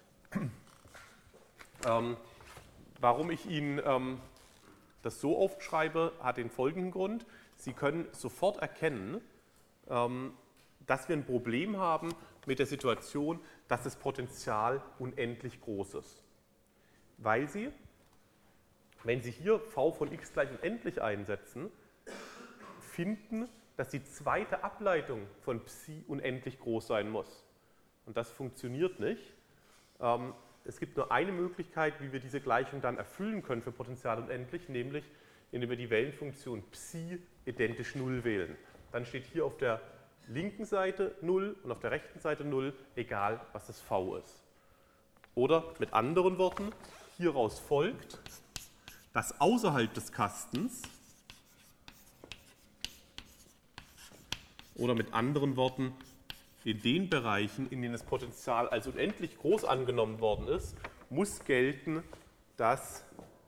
Speaker 1: Ähm, warum ich Ihnen ähm, das so aufschreibe, hat den folgenden Grund. Sie können sofort erkennen, ähm, dass wir ein Problem haben mit der Situation, dass das Potential unendlich groß ist. Weil Sie, wenn Sie hier v von x gleich unendlich einsetzen, finden, dass die zweite Ableitung von Psi unendlich groß sein muss. Und das funktioniert nicht. Ähm, Es gibt nur eine Möglichkeit, wie wir diese Gleichung dann erfüllen können für Potential unendlich, nämlich indem wir die Wellenfunktion Psi identisch null wählen. Dann steht hier auf der linken Seite null und auf der rechten Seite null, egal was das v ist. Oder mit anderen Worten, hieraus folgt, dass außerhalb des Kastens, oder mit anderen Worten, in den Bereichen, in denen das Potential als unendlich groß angenommen worden ist, muss gelten, dass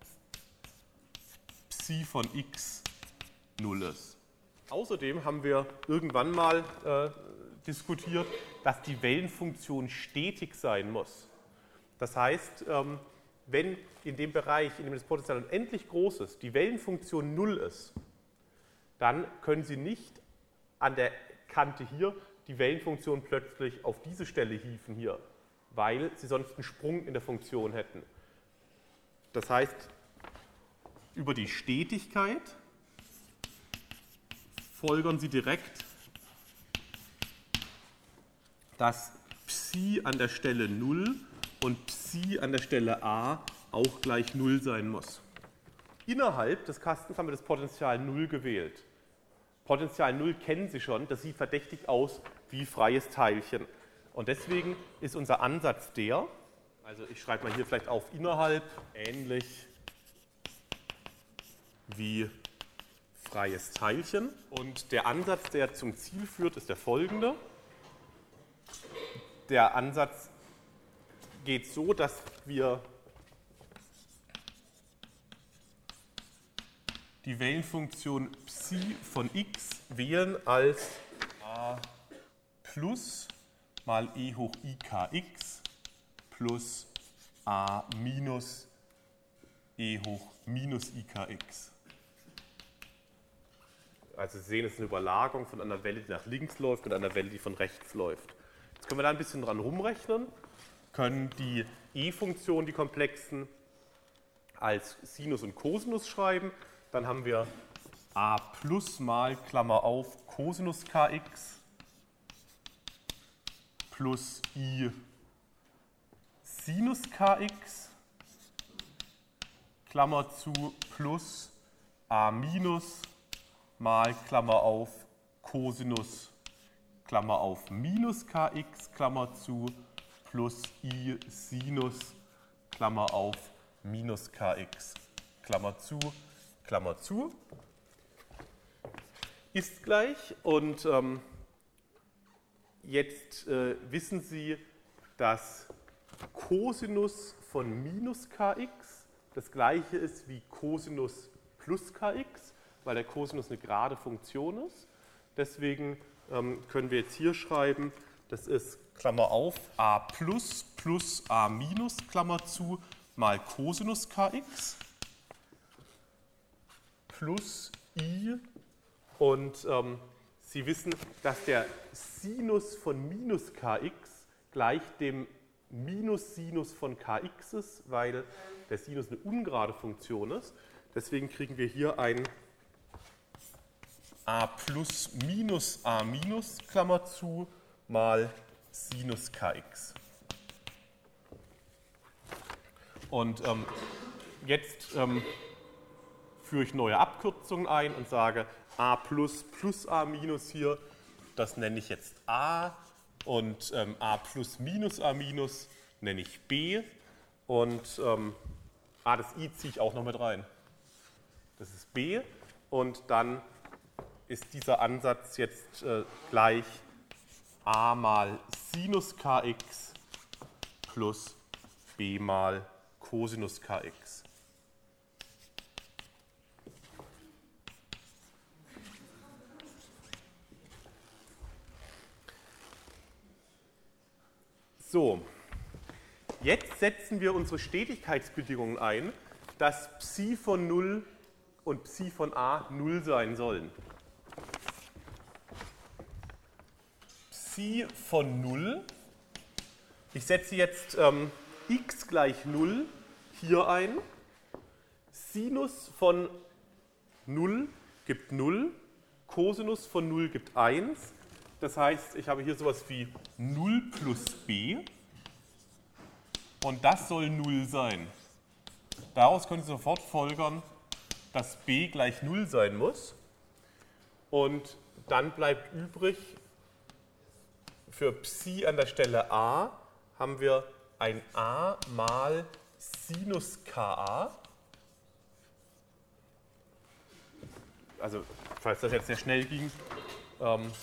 Speaker 1: Psi von x null ist. Außerdem haben wir irgendwann mal äh, diskutiert, dass die Wellenfunktion stetig sein muss. Das heißt, ähm, wenn in dem Bereich, in dem das Potential unendlich groß ist, die Wellenfunktion null ist, dann können Sie nicht an der Kante hier die Wellenfunktion plötzlich auf diese Stelle hieven hier, weil Sie sonst einen Sprung in der Funktion hätten. Das heißt, über die Stetigkeit folgern Sie direkt, dass Psi an der Stelle null und Psi an der Stelle a auch gleich null sein muss. Innerhalb des Kastens haben wir das Potential null gewählt. Potential null kennen Sie schon, das sieht verdächtig aus wie freies Teilchen. Und deswegen ist unser Ansatz der, also ich schreibe mal hier vielleicht auf innerhalb, ähnlich wie freies Teilchen. Und der Ansatz, der zum Ziel führt, ist der folgende. Der Ansatz geht so, dass wir die Wellenfunktion Psi von x wählen als a plus mal e hoch I K x plus a minus e hoch minus I K x. Also Sie sehen, es ist eine Überlagerung von einer Welle, die nach links läuft und einer Welle, die von rechts läuft. Jetzt können wir da ein bisschen dran rumrechnen, können die e-Funktionen, die komplexen, als Sinus und Cosinus schreiben. Dann haben wir a plus mal, Klammer auf, Cosinus Kx plus i Sinus Kx, Klammer zu, plus a minus mal, Klammer auf, Cosinus, Klammer auf, minus Kx, Klammer zu, plus i Sinus, Klammer auf, minus Kx, Klammer zu, Klammer zu, ist gleich. Und ähm, jetzt äh, wissen Sie, dass Cosinus von minus Kx das gleiche ist wie Cosinus plus Kx, weil der Cosinus eine gerade Funktion ist. Deswegen ähm, können wir jetzt hier schreiben, das ist, Klammer auf, a plus plus a minus, Klammer zu, mal Cosinus Kx plus i. Und ähm, Sie wissen, dass der Sinus von minus Kx gleich dem Minus-Sinus von Kx ist, weil der Sinus eine ungerade Funktion ist. Deswegen kriegen wir hier ein a plus minus a minus, Klammer zu, mal Sinus Kx. Und ähm, jetzt ähm, führe ich neue Abkürzungen ein und sage a plus plus a minus hier, das nenne ich jetzt a, und ähm, a plus minus a minus nenne ich b, und ähm, ah, das i ziehe ich auch noch mit rein. Das ist b, und dann ist dieser Ansatz jetzt äh, gleich a mal Sinus Kx plus b mal Cosinus Kx. So, jetzt setzen wir unsere Stetigkeitsbedingungen ein, dass Psi von null und Psi von a null sein sollen. Psi von null, ich setze jetzt ähm, x gleich null hier ein. Sinus von null gibt null, Cosinus von null gibt eins. Das heißt, ich habe hier sowas wie null plus b, und das soll null sein. Daraus können Sie sofort folgern, dass b gleich null sein muss. Und dann bleibt übrig, für Psi an der Stelle a haben wir ein a mal Sinus Ka. Also, falls das jetzt sehr schnell ging. Ähm,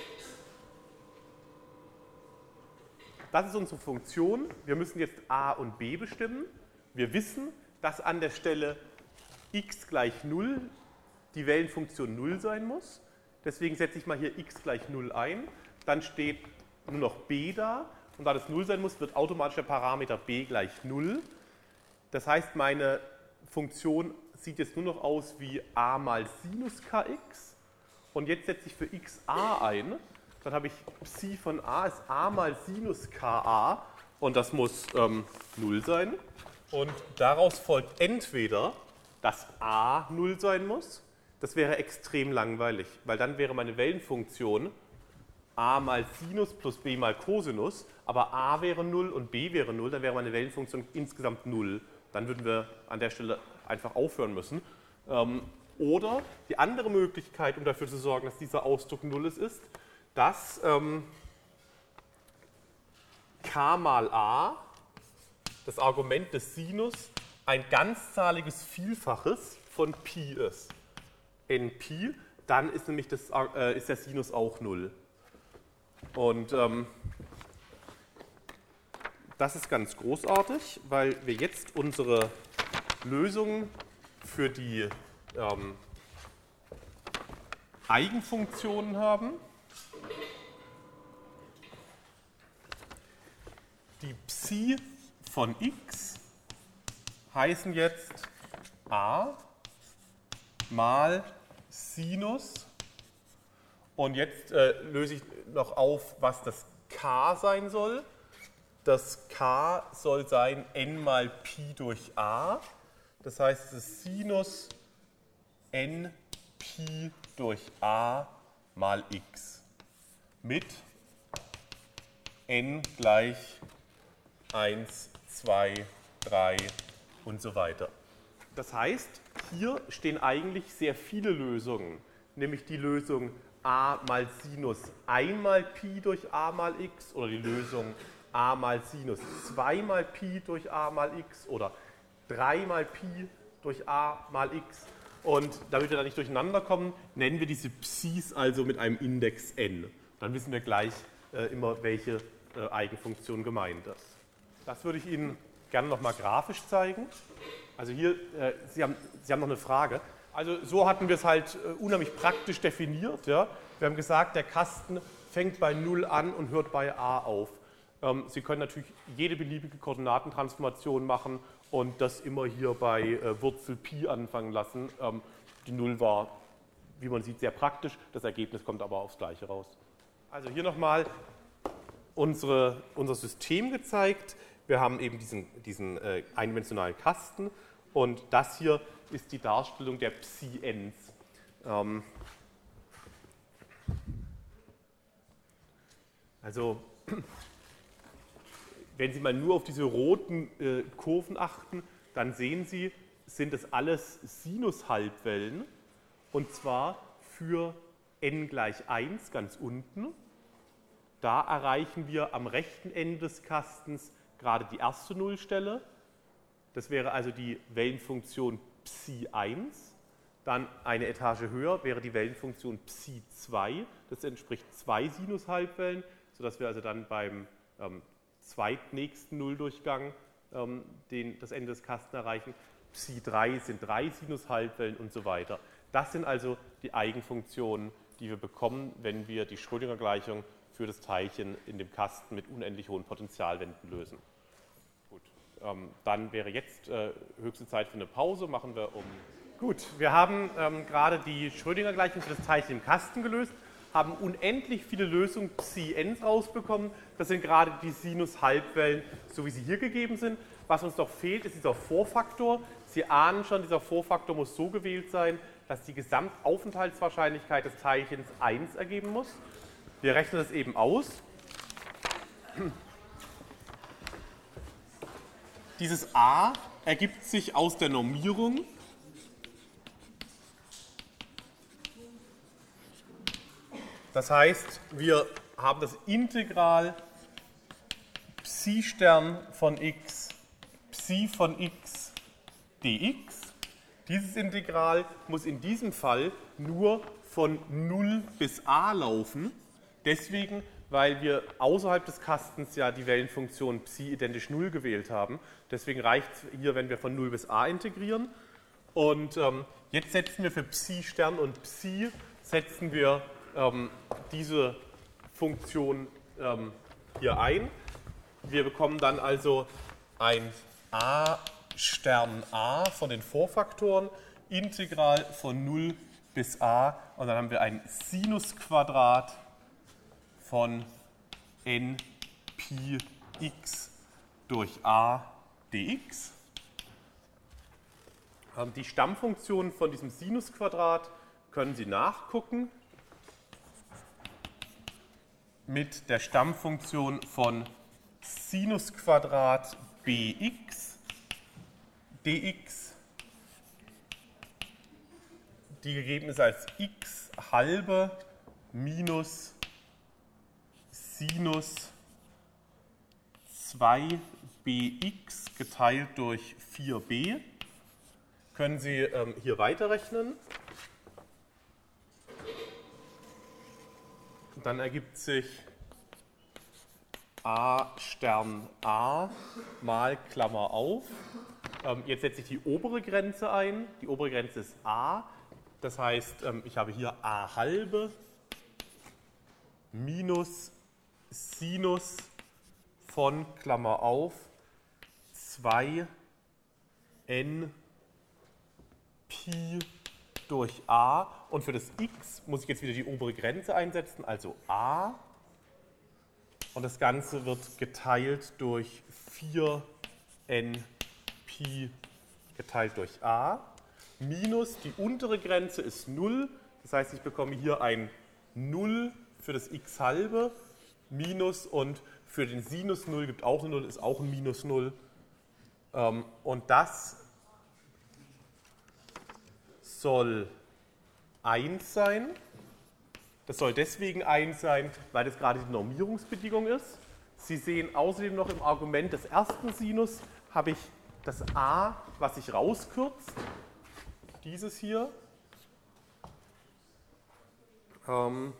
Speaker 1: Das ist unsere Funktion. Wir müssen jetzt a und b bestimmen. Wir wissen, dass an der Stelle x gleich null die Wellenfunktion null sein muss. Deswegen setze ich mal hier x gleich null ein. Dann steht nur noch b da. Und da das null sein muss, wird automatisch der Parameter b gleich null. Das heißt, meine Funktion sieht jetzt nur noch aus wie a mal Sinus Kx. Und jetzt setze ich für x a ein. Dann habe ich Psi von a ist a mal Sinus Ka, und das muss ähm, null sein. Und daraus folgt entweder, dass a null sein muss. Das wäre extrem langweilig, weil dann wäre meine Wellenfunktion a mal Sinus plus b mal Cosinus, aber a wäre null und b wäre null, dann wäre meine Wellenfunktion insgesamt null. Dann würden wir an der Stelle einfach aufhören müssen. Ähm, oder die andere Möglichkeit, um dafür zu sorgen, dass dieser Ausdruck null ist, ist, dass ähm, k mal a, das Argument des Sinus, ein ganzzahliges Vielfaches von Pi ist. nπ, dann ist nämlich das, äh, ist der Sinus auch null. Und ähm, das ist ganz großartig, weil wir jetzt unsere Lösung für die ähm, Eigenfunktionen haben. Die Psi von x heißen jetzt a mal Sinus. Und jetzt äh, löse ich noch auf, was das k sein soll. Das k soll sein n mal Pi durch a. Das heißt, es ist Sinus n Pi durch a mal x mit n gleich eins, zwei, drei und so weiter. Das heißt, hier stehen eigentlich sehr viele Lösungen, nämlich die Lösung a mal Sinus einmal Pi durch a mal x oder die Lösung a mal Sinus zwei mal Pi durch a mal x oder drei mal Pi durch a mal x. Und damit wir da nicht durcheinander kommen, nennen wir diese Psis also mit einem Index n. Dann wissen wir gleich äh, immer, welche äh, Eigenfunktion gemeint ist. Das würde ich Ihnen gerne nochmal grafisch zeigen. Also hier, äh, Sie haben, Sie haben noch eine Frage. Also so hatten wir es halt äh, unheimlich praktisch definiert. Ja? Wir haben gesagt, der Kasten fängt bei null an und hört bei a auf. Ähm, Sie können natürlich jede beliebige Koordinatentransformation machen und das immer hier bei äh, Wurzel Pi anfangen lassen. Ähm, die null war, wie man sieht, sehr praktisch. Das Ergebnis kommt aber aufs Gleiche raus. Also hier nochmal unsere, unser System gezeigt. Wir haben eben diesen, diesen äh, eindimensionalen Kasten und das hier ist die Darstellung der Psi-Ns. Ähm, also, wenn Sie mal nur auf diese roten äh, Kurven achten, dann sehen Sie, sind das alles Sinus-Halbwellen und zwar für n gleich eins ganz unten. Da erreichen wir am rechten Ende des Kastens gerade die erste Nullstelle. Das wäre also die Wellenfunktion Psi eins. Dann eine Etage höher wäre die Wellenfunktion Psi zwei. Das entspricht zwei Sinus-Halbwellen, sodass wir also dann beim ähm, zweitnächsten Nulldurchgang ähm, den, das Ende des Kastens erreichen. Psi drei sind drei Sinus-Halbwellen und so weiter. Das sind also die Eigenfunktionen, die wir bekommen, wenn wir die Schrödinger-Gleichung für das Teilchen in dem Kasten mit unendlich hohen Potentialwänden lösen. Gut, ähm, dann wäre jetzt äh, höchste Zeit für eine Pause, machen wir um... Gut, wir haben ähm, gerade die Schrödinger-Gleichung für das Teilchen im Kasten gelöst, haben unendlich viele Lösungen Psi-Ns rausbekommen. Das sind gerade die Sinus-Halbwellen, so wie sie hier gegeben sind. Was uns noch fehlt, ist dieser Vorfaktor. Sie ahnen schon, dieser Vorfaktor muss so gewählt sein, dass die Gesamtaufenthaltswahrscheinlichkeit des Teilchens eins ergeben muss. Wir rechnen das eben aus. Dieses a ergibt sich aus der Normierung. Das heißt, wir haben das Integral Psi-Stern von x, Psi von x dx. Dieses Integral muss in diesem Fall nur von null bis a laufen. Deswegen, weil wir außerhalb des Kastens ja die Wellenfunktion Psi identisch null gewählt haben. Deswegen reicht es hier, wenn wir von null bis a integrieren. Und ähm, jetzt setzen wir für Psi-Stern und Psi, setzen wir ähm, diese Funktion ähm, hier ein. Wir bekommen dann also ein a Stern a von den Vorfaktoren, Integral von null bis a und dann haben wir ein Sinusquadrat von n Pi x durch a dx. Die Stammfunktion von diesem Sinusquadrat können Sie nachgucken mit der Stammfunktion von Sinusquadrat bx dx, die gegeben ist als x halbe minus Sinus zwei bx geteilt durch vier b. Können Sie ähm, hier weiterrechnen. dann ergibt sich a Stern a mal Klammer auf. Ähm, jetzt setze ich die obere Grenze ein. Die obere Grenze ist a. Das heißt, ähm, ich habe hier a halbe minus Sinus von Klammer auf zwei n Pi durch a. Und für das x muss ich jetzt wieder die obere Grenze einsetzen, also a. Und das Ganze wird geteilt durch vier n Pi geteilt durch a. Minus die untere Grenze ist null. Das heißt, ich bekomme hier ein null für das x halbe. Minus und für den Sinus null gibt auch eine null, ist auch ein Minus null. Und das soll eins sein. Das soll deswegen eins sein, weil das gerade die Normierungsbedingung ist. Sie sehen außerdem noch im Argument des ersten Sinus habe ich das a, was sich rauskürzt, dieses hier, ähm,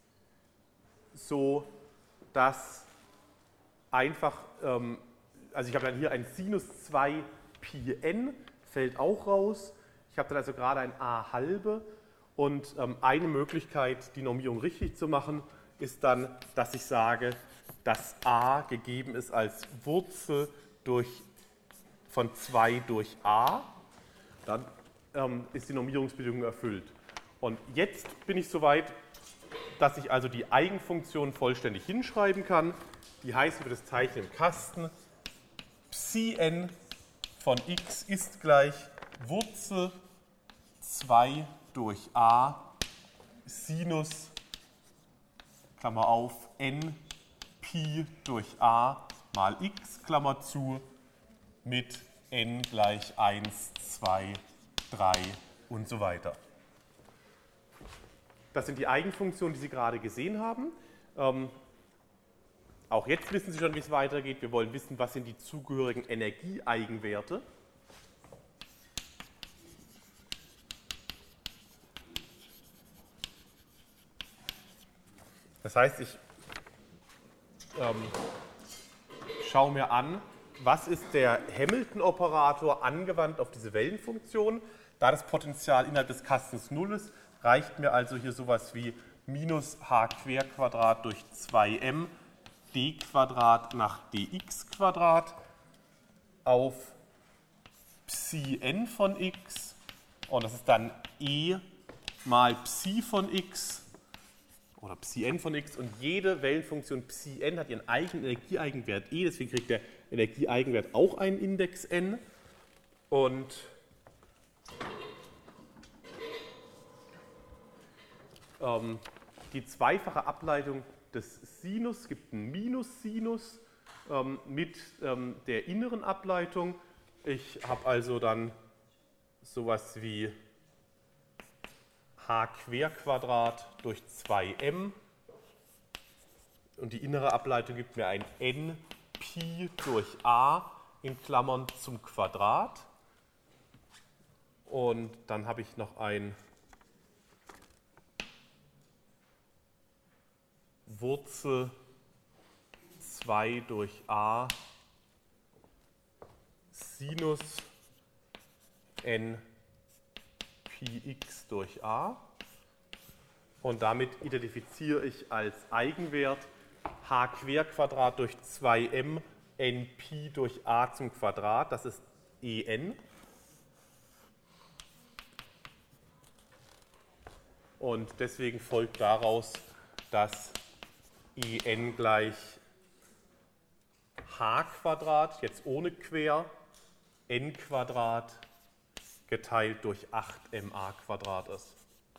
Speaker 1: so dass einfach, ähm, also ich habe dann hier ein Sinus zwei Pi n, fällt auch raus. Ich habe dann also gerade ein a halbe. Und ähm, eine Möglichkeit, die Normierung richtig zu machen, ist dann, dass ich sage, dass a gegeben ist als Wurzel durch, von zwei durch a. Dann ähm, ist die Normierungsbedingung erfüllt. Und jetzt bin ich soweit, dass ich also die Eigenfunktion vollständig hinschreiben kann. Die heißen für das Zeichen im Kasten, Psi-n von x ist gleich Wurzel zwei durch a Sinus, Klammer auf, n Pi durch a mal x, Klammer zu, mit n gleich eins, zwei, drei und so weiter. Das sind die Eigenfunktionen, die Sie gerade gesehen haben. Ähm, auch jetzt wissen Sie schon, wie es weitergeht. Wir wollen wissen, was sind die zugehörigen Energieeigenwerte. Das heißt, ich ähm, schaue mir an, was ist der Hamilton-Operator angewandt auf diese Wellenfunktion. Da das Potential innerhalb des Kastens null ist, reicht mir also hier sowas wie minus h Querquadrat durch zwei m d Quadrat nach dx Quadrat auf Psi n von x. Und das ist dann e mal Psi von x. Oder Psi-n von x, und jede Wellenfunktion Psi-n hat ihren eigenen Energieeigenwert e, deswegen kriegt der Energieeigenwert auch einen Index n. Und ähm, die zweifache Ableitung des Sinus gibt einen Minus-Sinus ähm, mit ähm, der inneren Ableitung. Ich habe also dann sowas wie h Querquadrat durch zwei m und die innere Ableitung gibt mir ein n Pi durch a in Klammern zum Quadrat, und dann habe ich noch ein Wurzel zwei durch a Sinus n Pi x durch a, und damit identifiziere ich als Eigenwert h Querquadrat durch zwei m n Pi durch a zum Quadrat, das ist en. Und deswegen folgt daraus, dass en gleich h Quadrat, jetzt ohne Quer, n Quadrat geteilt durch acht m a Quadrat ist.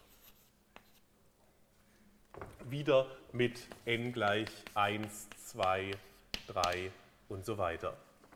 Speaker 1: Wieder mit n gleich eins, zwei, drei und so weiter.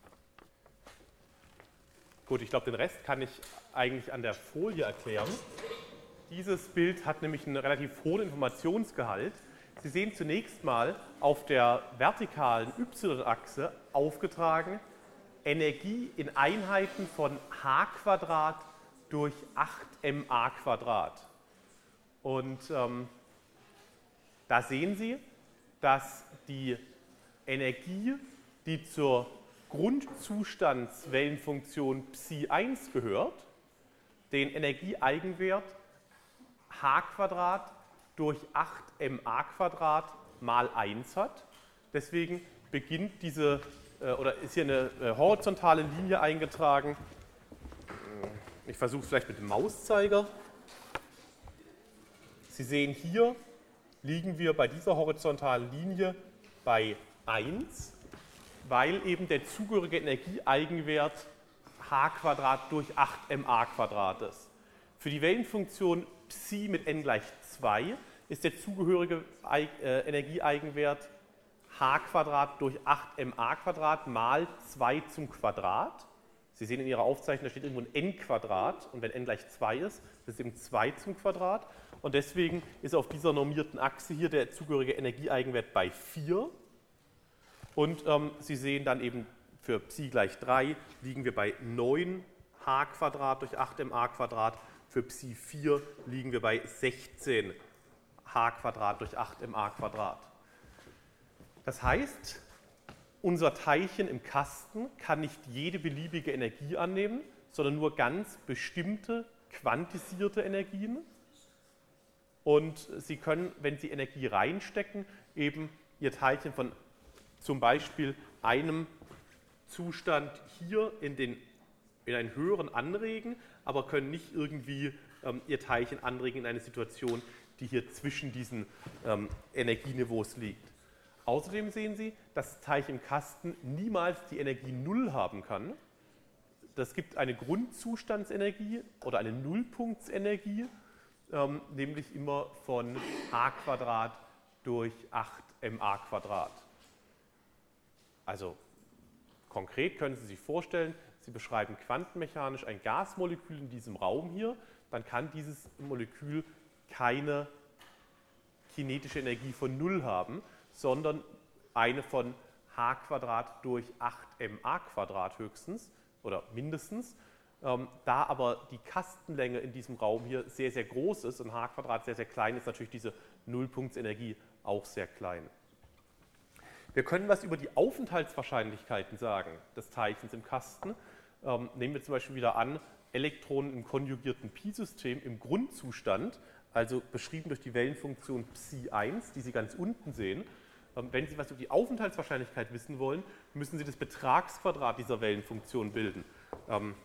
Speaker 1: Gut, ich glaube, den Rest kann ich eigentlich an der Folie erklären. Dieses Bild hat nämlich einen relativ hohen Informationsgehalt. Sie sehen zunächst mal auf der vertikalen y-Achse aufgetragen Energie in Einheiten von h Quadrat durch acht m a Quadrat. Und ähm, Da sehen Sie, dass die Energie, die zur Grundzustandswellenfunktion Psi eins gehört, den Energieeigenwert h² durch acht ma² mal eins hat. Deswegen beginnt diese, oder ist hier eine horizontale Linie eingetragen. Ich versuche es vielleicht mit dem Mauszeiger. Sie sehen, hier liegen wir bei dieser horizontalen Linie bei eins, weil eben der zugehörige Energieeigenwert h² durch acht ma² ist. Für die Wellenfunktion Psi mit n gleich zwei ist der zugehörige Energieeigenwert h² durch acht ma² mal zwei zum Quadrat. Sie sehen in Ihrer Aufzeichnung, da steht irgendwo ein n² und wenn n gleich zwei ist, ist es eben zwei zum Quadrat. Und deswegen ist auf dieser normierten Achse hier der zugehörige Energieeigenwert bei vier. Und ähm, Sie sehen dann eben für Psi gleich drei liegen wir bei neun h² durch acht ma². Für Psi vier liegen wir bei sechzehn h² durch acht ma². Das heißt, unser Teilchen im Kasten kann nicht jede beliebige Energie annehmen, sondern nur ganz bestimmte quantisierte Energien. Und Sie können, wenn Sie Energie reinstecken, eben Ihr Teilchen von zum Beispiel einem Zustand hier in, den, in einen höheren anregen, aber können nicht irgendwie ähm, Ihr Teilchen anregen in eine Situation, die hier zwischen diesen ähm, Energieniveaus liegt. Außerdem sehen Sie, dass das Teilchen im Kasten niemals die Energie null haben kann. Das gibt eine Grundzustandsenergie oder eine Nullpunktsenergie, ähm, nämlich immer von h² durch acht ma². Also konkret können Sie sich vorstellen, Sie beschreiben quantenmechanisch ein Gasmolekül in diesem Raum hier, dann kann dieses Molekül keine kinetische Energie von null haben, sondern eine von h² durch acht ma² höchstens oder mindestens. Ähm, da aber die Kastenlänge in diesem Raum hier sehr, sehr groß ist und h² sehr, sehr klein ist, natürlich diese Nullpunktsenergie auch sehr klein. Wir können was über die Aufenthaltswahrscheinlichkeiten sagen des Teilchens im Kasten. Ähm, nehmen wir zum Beispiel wieder an, Elektronen im konjugierten Pi-System im Grundzustand, also beschrieben durch die Wellenfunktion Psi eins, die Sie ganz unten sehen. Ähm, wenn Sie was über die Aufenthaltswahrscheinlichkeit wissen wollen, müssen Sie das Betragsquadrat dieser Wellenfunktion bilden. Ähm,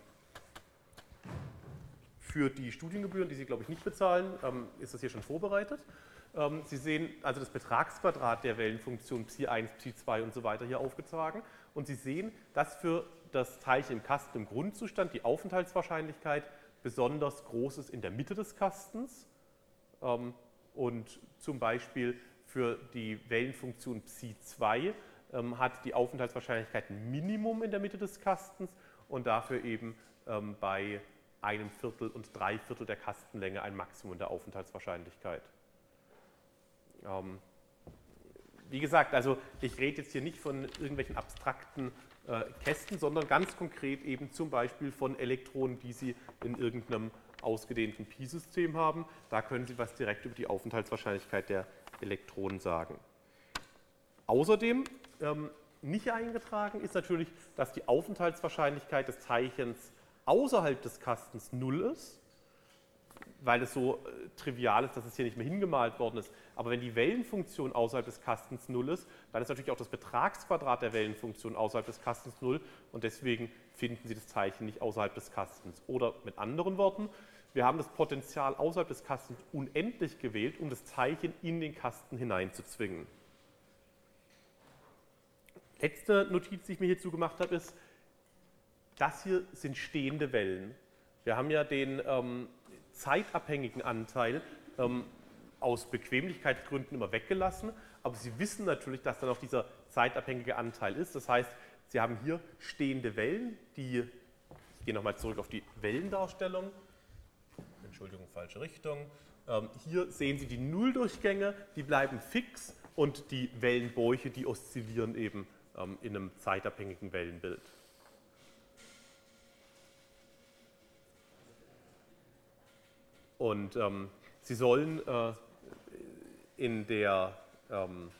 Speaker 1: für die Studiengebühren, die Sie, glaube ich, nicht bezahlen, ähm, ist das hier schon vorbereitet. Ähm, Sie sehen also das Betragsquadrat der Wellenfunktion Psi eins, Psi zwei und so weiter hier aufgetragen. Und Sie sehen, dass für das Teilchen im Kasten im Grundzustand die Aufenthaltswahrscheinlichkeit besonders groß ist in der Mitte des Kastens. Ähm, und zum Beispiel für die Wellenfunktion Psi zwei ähm, hat die Aufenthaltswahrscheinlichkeit ein Minimum in der Mitte des Kastens und dafür eben ähm, bei einem Viertel und drei Viertel der Kastenlänge ein Maximum der Aufenthaltswahrscheinlichkeit. Ähm, wie gesagt, also ich rede jetzt hier nicht von irgendwelchen abstrakten äh, Kästen, sondern ganz konkret eben zum Beispiel von Elektronen, die Sie in irgendeinem ausgedehnten Pi-System haben. Da können Sie was direkt über die Aufenthaltswahrscheinlichkeit der Elektronen sagen. Außerdem ähm, nicht eingetragen ist natürlich, dass die Aufenthaltswahrscheinlichkeit des Teilchens außerhalb des Kastens null ist, weil es so äh, trivial ist, dass es hier nicht mehr hingemalt worden ist. Aber wenn die Wellenfunktion außerhalb des Kastens null ist, dann ist natürlich auch das Betragsquadrat der Wellenfunktion außerhalb des Kastens null und deswegen finden Sie das Teilchen nicht außerhalb des Kastens. Oder mit anderen Worten, wir haben das Potenzial außerhalb des Kastens unendlich gewählt, um das Teilchen in den Kasten hineinzuzwingen. Letzte Notiz, die ich mir hierzu gemacht habe, ist, das hier sind stehende Wellen. Wir haben ja den ähm, zeitabhängigen Anteil ähm, aus Bequemlichkeitsgründen immer weggelassen, aber Sie wissen natürlich, dass da noch dieser zeitabhängige Anteil ist. Das heißt, Sie haben hier stehende Wellen, die, ich gehe nochmal zurück auf die Wellendarstellung, Entschuldigung, falsche Richtung. Ähm, hier sehen Sie die Nulldurchgänge, die bleiben fix und die Wellenbäuche, die oszillieren eben ähm, in einem zeitabhängigen Wellenbild. Und ähm, Sie sollen äh, in der, ähm,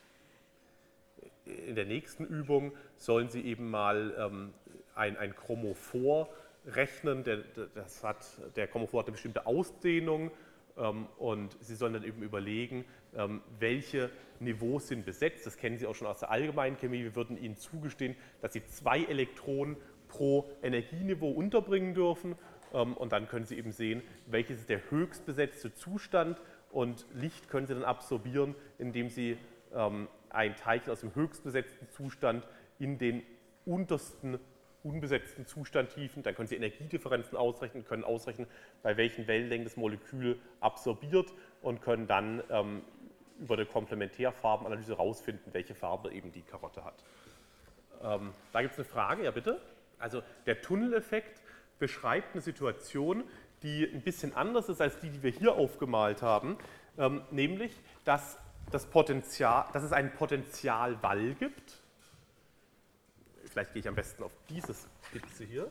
Speaker 1: in der nächsten Übung sollen Sie eben mal ähm, ein, ein Chromophor rechnen. Der, das hat, der Chromophor hat eine bestimmte Ausdehnung ähm, und Sie sollen dann eben überlegen, ähm, welche Niveaus sind besetzt. Das kennen Sie auch schon aus der allgemeinen Chemie. Wir würden Ihnen zugestehen, dass Sie zwei Elektronen pro Energieniveau unterbringen dürfen. Ähm, und dann können Sie eben sehen, welches ist der höchst besetzte Zustand. Und Licht können Sie dann absorbieren, indem Sie ähm, ein Teilchen aus dem höchst besetzten Zustand in den untersten unbesetzten Zustand hieven. Dann können Sie Energiedifferenzen ausrechnen, können ausrechnen, bei welchen Wellenlängen das Molekül absorbiert und können dann ähm, über eine Komplementärfarbenanalyse herausfinden, welche Farbe eben die Karotte hat. Ähm, da gibt es eine Frage, ja bitte. Also der Tunneleffekt beschreibt eine Situation, die ein bisschen anders ist als die, die wir hier aufgemalt haben, ähm, nämlich, dass, das Potenzial, dass es einen Potentialwall gibt. Vielleicht gehe ich am besten auf dieses Skizze hier.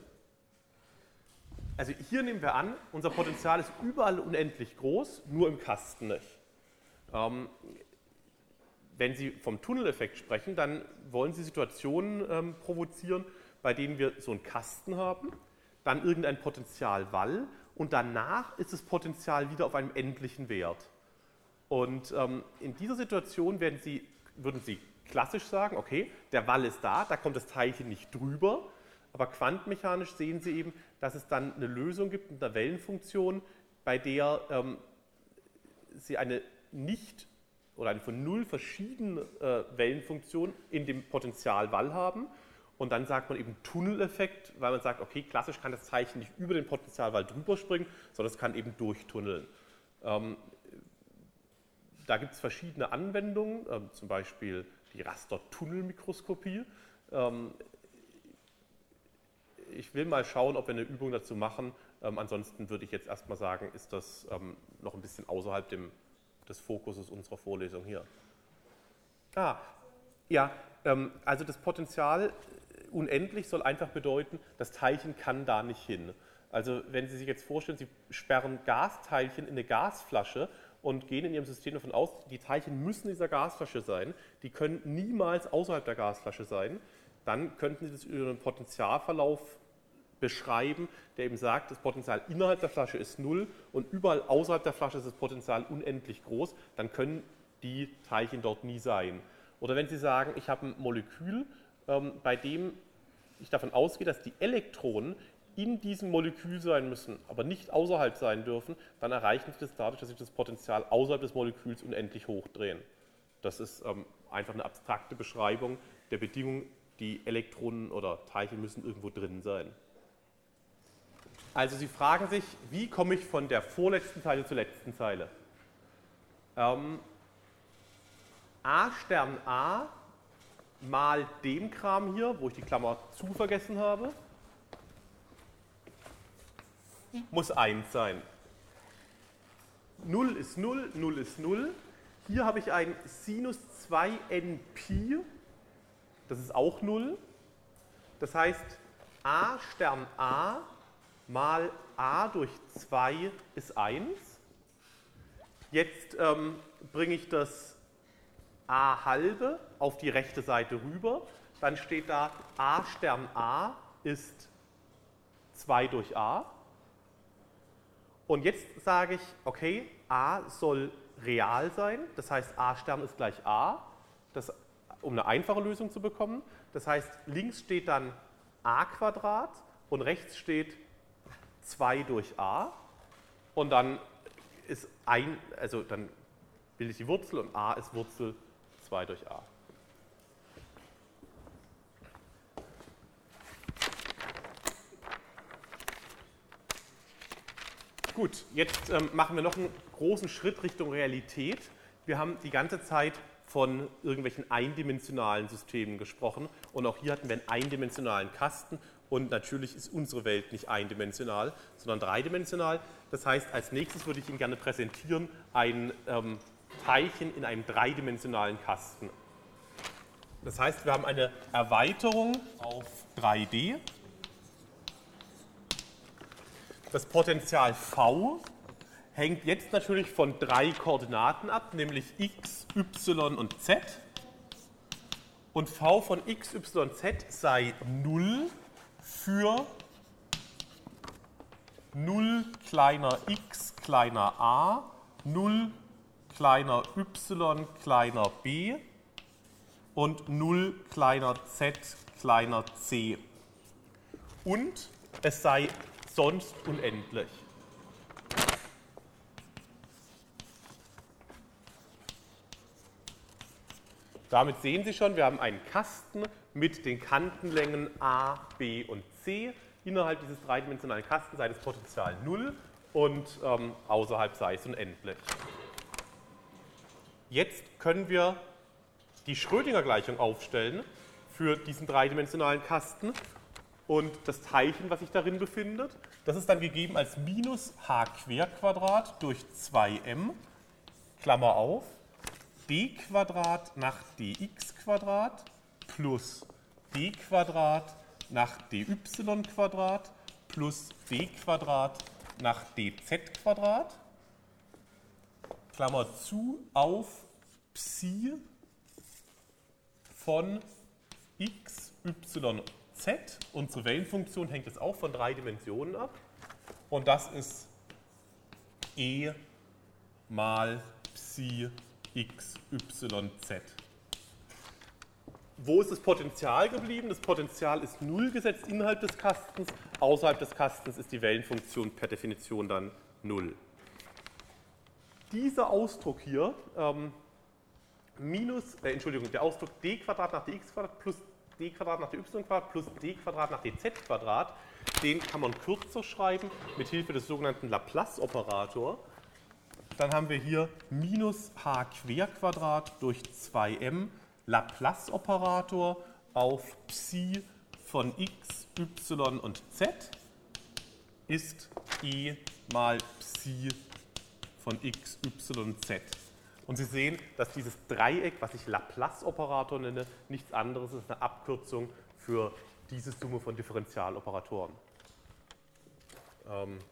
Speaker 1: Also hier nehmen wir an, unser Potential ist überall unendlich groß, nur im Kasten nicht. Ähm, wenn Sie vom Tunneleffekt sprechen, dann wollen Sie Situationen ähm, provozieren, bei denen wir so einen Kasten haben, dann irgendein Potentialwall und danach ist das Potential wieder auf einem endlichen Wert. Und ähm, in dieser Situation werden Sie, würden Sie klassisch sagen, okay, der Wall ist da, da kommt das Teilchen nicht drüber, aber quantenmechanisch sehen Sie eben, dass es dann eine Lösung gibt mit einer Wellenfunktion, bei der ähm, Sie eine nicht oder eine von null verschiedene äh, Wellenfunktion in dem Potentialwall haben. Und dann sagt man eben Tunneleffekt, weil man sagt, okay, klassisch kann das Teilchen nicht über den Potentialwall drüber springen, sondern es kann eben durchtunneln. Ähm, da gibt es verschiedene Anwendungen, ähm, zum Beispiel die Rastertunnelmikroskopie. Ähm, ich will mal schauen, ob wir eine Übung dazu machen. Ähm, ansonsten würde ich jetzt erstmal sagen, ist das ähm, noch ein bisschen außerhalb dem, des Fokuses unserer Vorlesung hier. Ah, ja, ähm, also das Potenzial unendlich soll einfach bedeuten, das Teilchen kann da nicht hin. Also wenn Sie sich jetzt vorstellen, Sie sperren Gasteilchen in eine Gasflasche und gehen in Ihrem System davon aus, die Teilchen müssen in dieser Gasflasche sein, die können niemals außerhalb der Gasflasche sein, dann könnten Sie das über einen Potentialverlauf beschreiben, der eben sagt, das Potenzial innerhalb der Flasche ist null und überall außerhalb der Flasche ist das Potenzial unendlich groß, dann können die Teilchen dort nie sein. Oder wenn Sie sagen, ich habe ein Molekül, ähm, bei dem ich davon ausgehe, dass die Elektronen in diesem Molekül sein müssen, aber nicht außerhalb sein dürfen, dann erreichen Sie das dadurch, dass sich das Potenzial außerhalb des Moleküls unendlich hochdrehen. Das ist ähm, einfach eine abstrakte Beschreibung der Bedingung, die Elektronen oder Teilchen müssen irgendwo drin sein. Also Sie fragen sich, wie komme ich von der vorletzten Zeile zur letzten Zeile? Ähm, A Stern A mal dem Kram hier, wo ich die Klammer zu vergessen habe, muss eins sein. null ist null, null ist null. Hier habe ich ein Sinus zwei n Pi, das ist auch null. Das heißt, A Stern A mal A durch zwei ist eins. Jetzt ähm, bringe ich das A halbe auf die rechte Seite rüber. Dann steht da, A Stern A ist zwei durch A. Und jetzt sage ich, okay, A soll real sein. Das heißt, A Stern ist gleich A, das, um eine einfache Lösung zu bekommen. Das heißt, links steht dann A Quadrat und rechts steht zwei durch A. Und dann ist ein, also dann bilde ich die Wurzel und A ist Wurzel zwei durch A. Gut, jetzt ähm, machen wir noch einen großen Schritt Richtung Realität. Wir haben die ganze Zeit von irgendwelchen eindimensionalen Systemen gesprochen und auch hier hatten wir einen eindimensionalen Kasten und natürlich ist unsere Welt nicht eindimensional, sondern dreidimensional. Das heißt, als nächstes würde ich Ihnen gerne präsentieren ein ähm, Teilchen in einem dreidimensionalen Kasten. Das heißt, wir haben eine Erweiterung auf drei D. Das Potential V hängt jetzt natürlich von drei Koordinaten ab, nämlich x, y und z. Und v von x, y, z sei null für null kleiner x kleiner a, null kleiner y kleiner b und null kleiner z kleiner c. Und es sei sonst unendlich. Damit sehen Sie schon, wir haben einen Kasten mit den Kantenlängen a, b und c. Innerhalb dieses dreidimensionalen Kastens sei das Potential null und ähm, außerhalb sei es unendlich. Jetzt können wir die Schrödinger-Gleichung aufstellen für diesen dreidimensionalen Kasten und das Teilchen, was sich darin befindet, das ist dann gegeben als minus h Querquadrat durch zwei m, Klammer auf, d Quadrat nach dx Quadrat plus d Quadrat nach dy Quadrat plus d Quadrat nach dz Quadrat, Klammer zu, auf Psi von x, y, z. Unsere Wellenfunktion hängt jetzt auch von drei Dimensionen ab. Und das ist e mal Psi x, y, z. Wo ist das Potential geblieben? Das Potential ist null gesetzt innerhalb des Kastens. Außerhalb des Kastens ist die Wellenfunktion per Definition dann null. Dieser Ausdruck hier, ähm, minus, äh, Entschuldigung, der Ausdruck d Quadrat nach dx Quadrat plus d Quadrat nach dy Quadrat plus d Quadrat nach dz Quadrat, den kann man kürzer schreiben mit Hilfe des sogenannten Laplace-Operators. Dann haben wir hier minus h Querquadrat durch zwei m Laplace-Operator auf Psi von x, y und z ist e mal Psi von x, y, z. Und Sie sehen, dass dieses Dreieck, was ich Laplace-Operator nenne, nichts anderes ist als eine Abkürzung für diese Summe von Differentialoperatoren. Ähm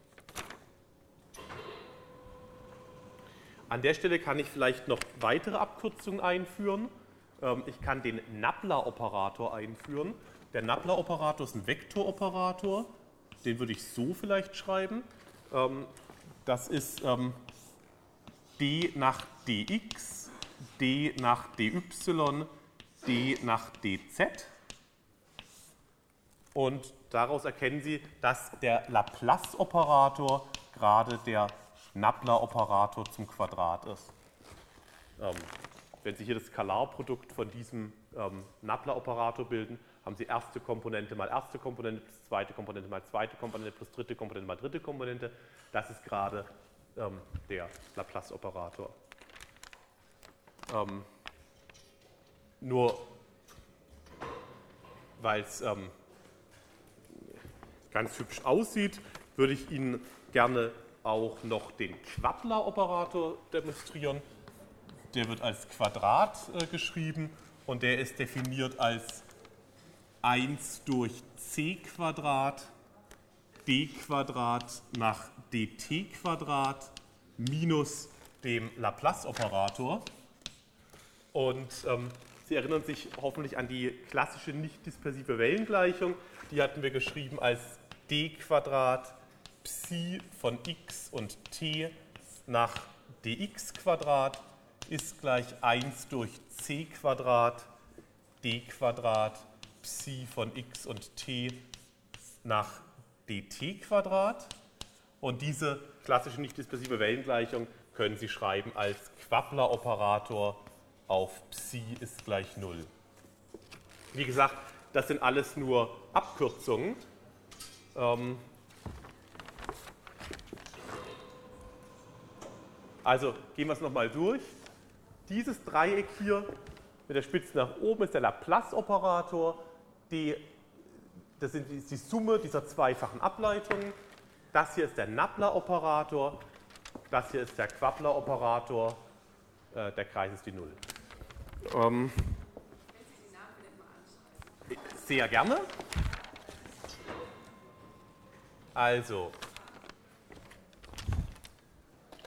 Speaker 1: An der Stelle kann ich vielleicht noch weitere Abkürzungen einführen. Ähm ich kann den Nabla-Operator einführen. Der Nabla-Operator ist ein Vektoroperator. Den würde ich so vielleicht schreiben. Ähm das ist ähm d nach dx, d nach dy, d nach dz. Und daraus erkennen Sie, dass der Laplace-Operator gerade der Nabla-Operator zum Quadrat ist. Ähm, wenn Sie hier das Skalarprodukt von diesem ähm, Nabla-Operator bilden, haben Sie erste Komponente mal erste Komponente plus zweite Komponente mal zweite Komponente plus dritte Komponente mal dritte Komponente. Das ist gerade ähm, der Laplace-Operator. Ähm, nur weil es ähm, ganz hübsch aussieht, würde ich Ihnen gerne auch noch den Quadler-Operator demonstrieren. Der wird als Quadrat äh, geschrieben und der ist definiert als eins durch c Quadrat d Quadrat nach dt Quadrat minus dem Laplace-Operator. Und ähm, Sie erinnern sich hoffentlich an die klassische nicht-dispersive Wellengleichung. Die hatten wir geschrieben als d Quadrat Psi von x und t nach dx Quadrat ist gleich eins durch c Quadrat d Quadrat Psi von x und t nach dt Quadrat. Und diese klassische nicht-dispersive Wellengleichung können Sie schreiben als Quadler-Operator auf Psi ist gleich null. Wie gesagt, das sind alles nur Abkürzungen. Ähm also gehen wir es nochmal durch. Dieses Dreieck hier mit der Spitze nach oben ist der Laplace-Operator. Die, das sind die, die Summe dieser zweifachen Ableitungen. Das hier ist der Nabla-Operator. Das hier ist der Quadler-Operator. Äh, der Kreis ist die Null. Ähm, sehr gerne. Also,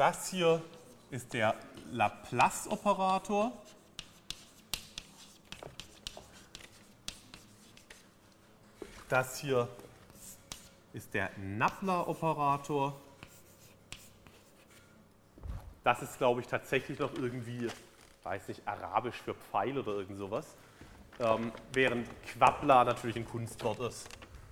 Speaker 1: das hier ist der Laplace-Operator. Das hier ist der Nabla-Operator. Das ist, glaube ich, tatsächlich noch irgendwie, weiß nicht, arabisch für Pfeil oder irgend sowas. Ähm, während Quabla natürlich ein Kunstwort ist.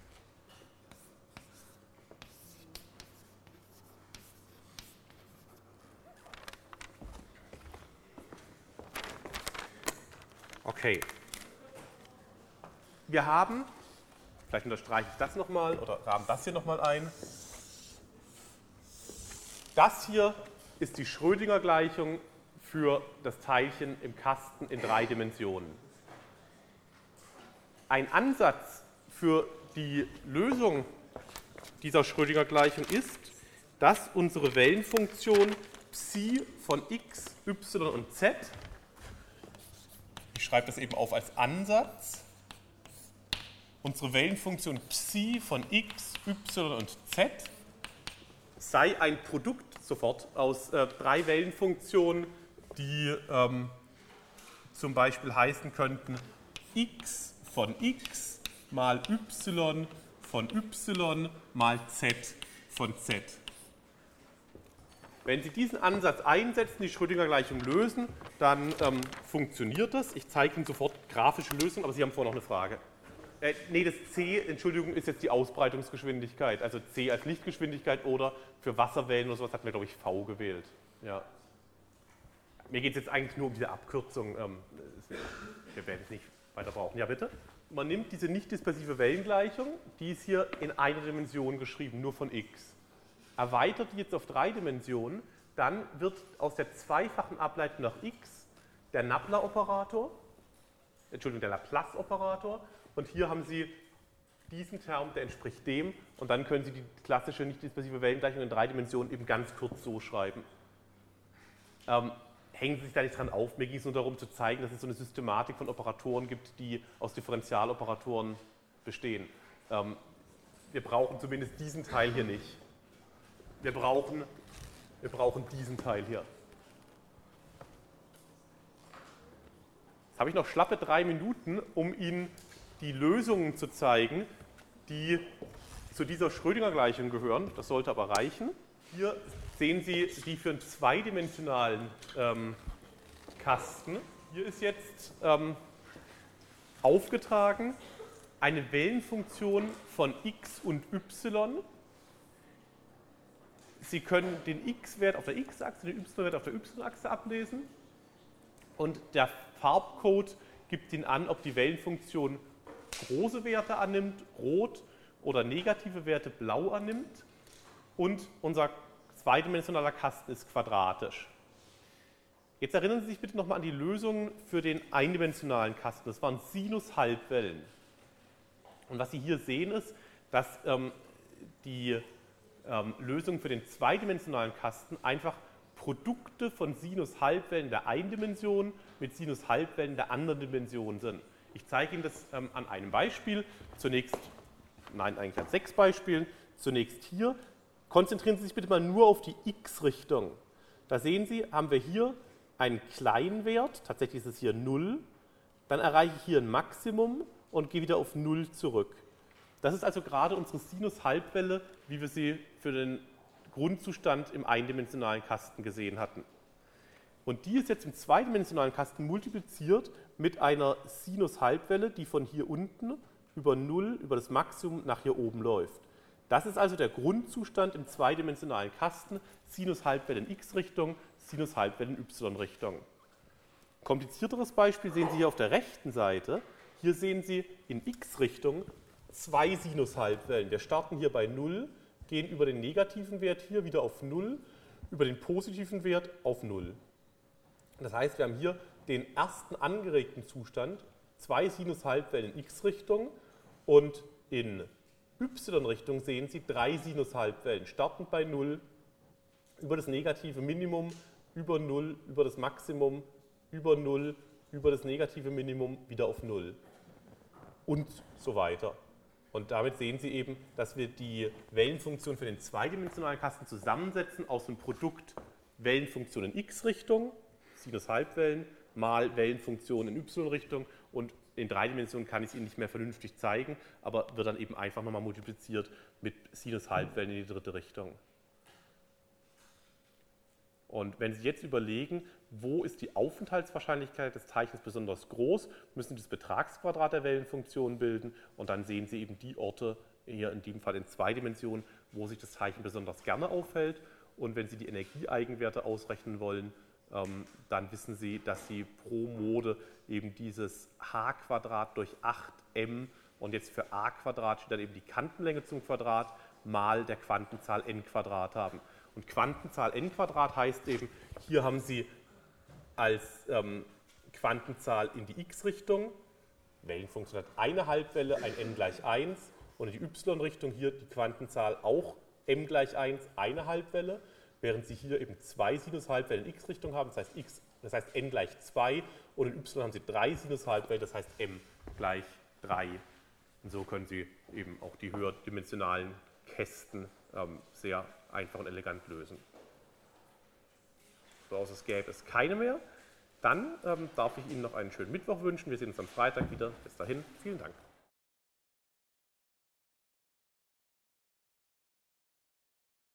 Speaker 1: Okay. Wir haben, vielleicht unterstreiche ich das nochmal oder rahmen das hier nochmal ein. Das hier ist die Schrödinger-Gleichung für das Teilchen im Kasten in drei Dimensionen. Ein Ansatz für die Lösung dieser Schrödinger-Gleichung ist, dass unsere Wellenfunktion Psi von x, y und z, ich schreibe das eben auf als Ansatz, unsere Wellenfunktion Psi von x, y und z sei ein Produkt sofort aus äh, drei Wellenfunktionen, die ähm, zum Beispiel heißen könnten x von x mal y von y mal z von z. Wenn Sie diesen Ansatz einsetzen, die Schrödinger-Gleichung lösen, dann ähm, funktioniert das. Ich zeige Ihnen sofort grafische Lösungen, aber Sie haben vorher noch eine Frage. Äh, nee, das C, Entschuldigung, ist jetzt die Ausbreitungsgeschwindigkeit. Also C als Lichtgeschwindigkeit oder für Wasserwellen oder sowas hatten wir, glaube ich, V gewählt. Ja. Mir geht es jetzt eigentlich nur um diese Abkürzung. Ähm, wir werden es nicht weiter brauchen. Ja, bitte? Man nimmt diese nicht dispersive Wellengleichung, die ist hier in einer Dimension geschrieben, nur von x. Erweitert die jetzt auf drei Dimensionen, dann wird aus der zweifachen Ableitung nach x der Nabla-Operator, Entschuldigung, der Laplace-Operator, und hier haben Sie diesen Term, der entspricht dem, und dann können Sie die klassische nicht dispersive Wellengleichung in drei Dimensionen eben ganz kurz so schreiben. Ähm, hängen Sie sich da nicht dran auf, mir ging es nur darum zu zeigen, dass es so eine Systematik von Operatoren gibt, die aus Differentialoperatoren bestehen. Ähm, wir brauchen zumindest diesen Teil hier nicht. Wir brauchen, wir brauchen diesen Teil hier. Jetzt habe ich noch schlappe drei Minuten, um Ihnen die Lösungen zu zeigen, die zu dieser Schrödinger-Gleichung gehören. Das sollte aber reichen. Hier sehen Sie die für einen zweidimensionalen ähm, Kasten. Hier ist jetzt ähm, aufgetragen eine Wellenfunktion von x und y. Sie können den x-Wert auf der x-Achse, den y-Wert auf der y-Achse ablesen. Und der Farbcode gibt Ihnen an, ob die Wellenfunktion große Werte annimmt, rot, oder negative Werte, blau annimmt. Und unser zweidimensionaler Kasten ist quadratisch. Jetzt erinnern Sie sich bitte nochmal an die Lösungen für den eindimensionalen Kasten. Das waren Sinus-Halbwellen. Und was Sie hier sehen ist, dass ähm, die ähm, Lösungen für den zweidimensionalen Kasten einfach Produkte von Sinus-Halbwellen der einen Dimension mit Sinus-Halbwellen der anderen Dimension sind. Ich zeige Ihnen das ähm, an einem Beispiel. Zunächst, nein, eigentlich an sechs Beispielen. Zunächst hier. Konzentrieren Sie sich bitte mal nur auf die x-Richtung. Da sehen Sie, haben wir hier einen kleinen Wert, tatsächlich ist es hier null. Dann erreiche ich hier ein Maximum und gehe wieder auf null zurück. Das ist also gerade unsere Sinus-Halbwelle, wie wir sie für den Grundzustand im eindimensionalen Kasten gesehen hatten. Und die ist jetzt im zweidimensionalen Kasten multipliziert mit einer Sinus-Halbwelle, die von hier unten über null, über das Maximum nach hier oben läuft. Das ist also der Grundzustand im zweidimensionalen Kasten, Sinus-Halbwelle in x-Richtung, Sinus-Halbwelle in y-Richtung. Komplizierteres Beispiel sehen Sie hier auf der rechten Seite. Hier sehen Sie in x-Richtung zwei Sinus-Halbwellen. Wir starten hier bei null, gehen über den negativen Wert hier wieder auf null, über den positiven Wert auf null. Das heißt, wir haben hier den ersten angeregten Zustand, zwei Sinus-Halbwellen in x-Richtung, und in y-Richtung sehen Sie drei Sinus-Halbwellen, startend bei null, über das negative Minimum, über null, über das Maximum, über null, über das negative Minimum, wieder auf null und so weiter. Und damit sehen Sie eben, dass wir die Wellenfunktion für den zweidimensionalen Kasten zusammensetzen aus einem Produkt Wellenfunktion in x-Richtung, Sinus-Halbwellen, mal Wellenfunktion in y-Richtung und in drei Dimensionen kann ich es Ihnen nicht mehr vernünftig zeigen, aber wird dann eben einfach nochmal multipliziert mit Sinus-Halbwellen in die dritte Richtung. Und wenn Sie jetzt überlegen, wo ist die Aufenthaltswahrscheinlichkeit des Teilchens besonders groß, müssen Sie das Betragsquadrat der Wellenfunktion bilden und dann sehen Sie eben die Orte, hier in dem Fall in zwei Dimensionen, wo sich das Teilchen besonders gerne aufhält. Und wenn Sie die Energieeigenwerte ausrechnen wollen, ähm, dann wissen Sie, dass Sie pro Mode eben dieses h² durch acht m und jetzt für a² steht dann eben die Kantenlänge zum Quadrat mal der Quantenzahl n² haben. Und Quantenzahl n² heißt eben, hier haben Sie als ähm, Quantenzahl in die x-Richtung, Wellenfunktion hat eine Halbwelle, ein n gleich eins, und in die y-Richtung hier die Quantenzahl auch m gleich eins, eine Halbwelle, während Sie hier eben zwei Sinushalbwellen in x-Richtung haben, das heißt, x, das heißt n gleich zwei, und in y haben Sie drei Sinushalbwellen, das heißt m gleich drei. Und so können Sie eben auch die höherdimensionalen Kästen ähm, sehr einfach und elegant lösen. Voraus gäbe es keine mehr. Dann ähm, darf ich Ihnen noch einen schönen Mittwoch wünschen. Wir sehen uns am Freitag wieder. Bis dahin, vielen Dank.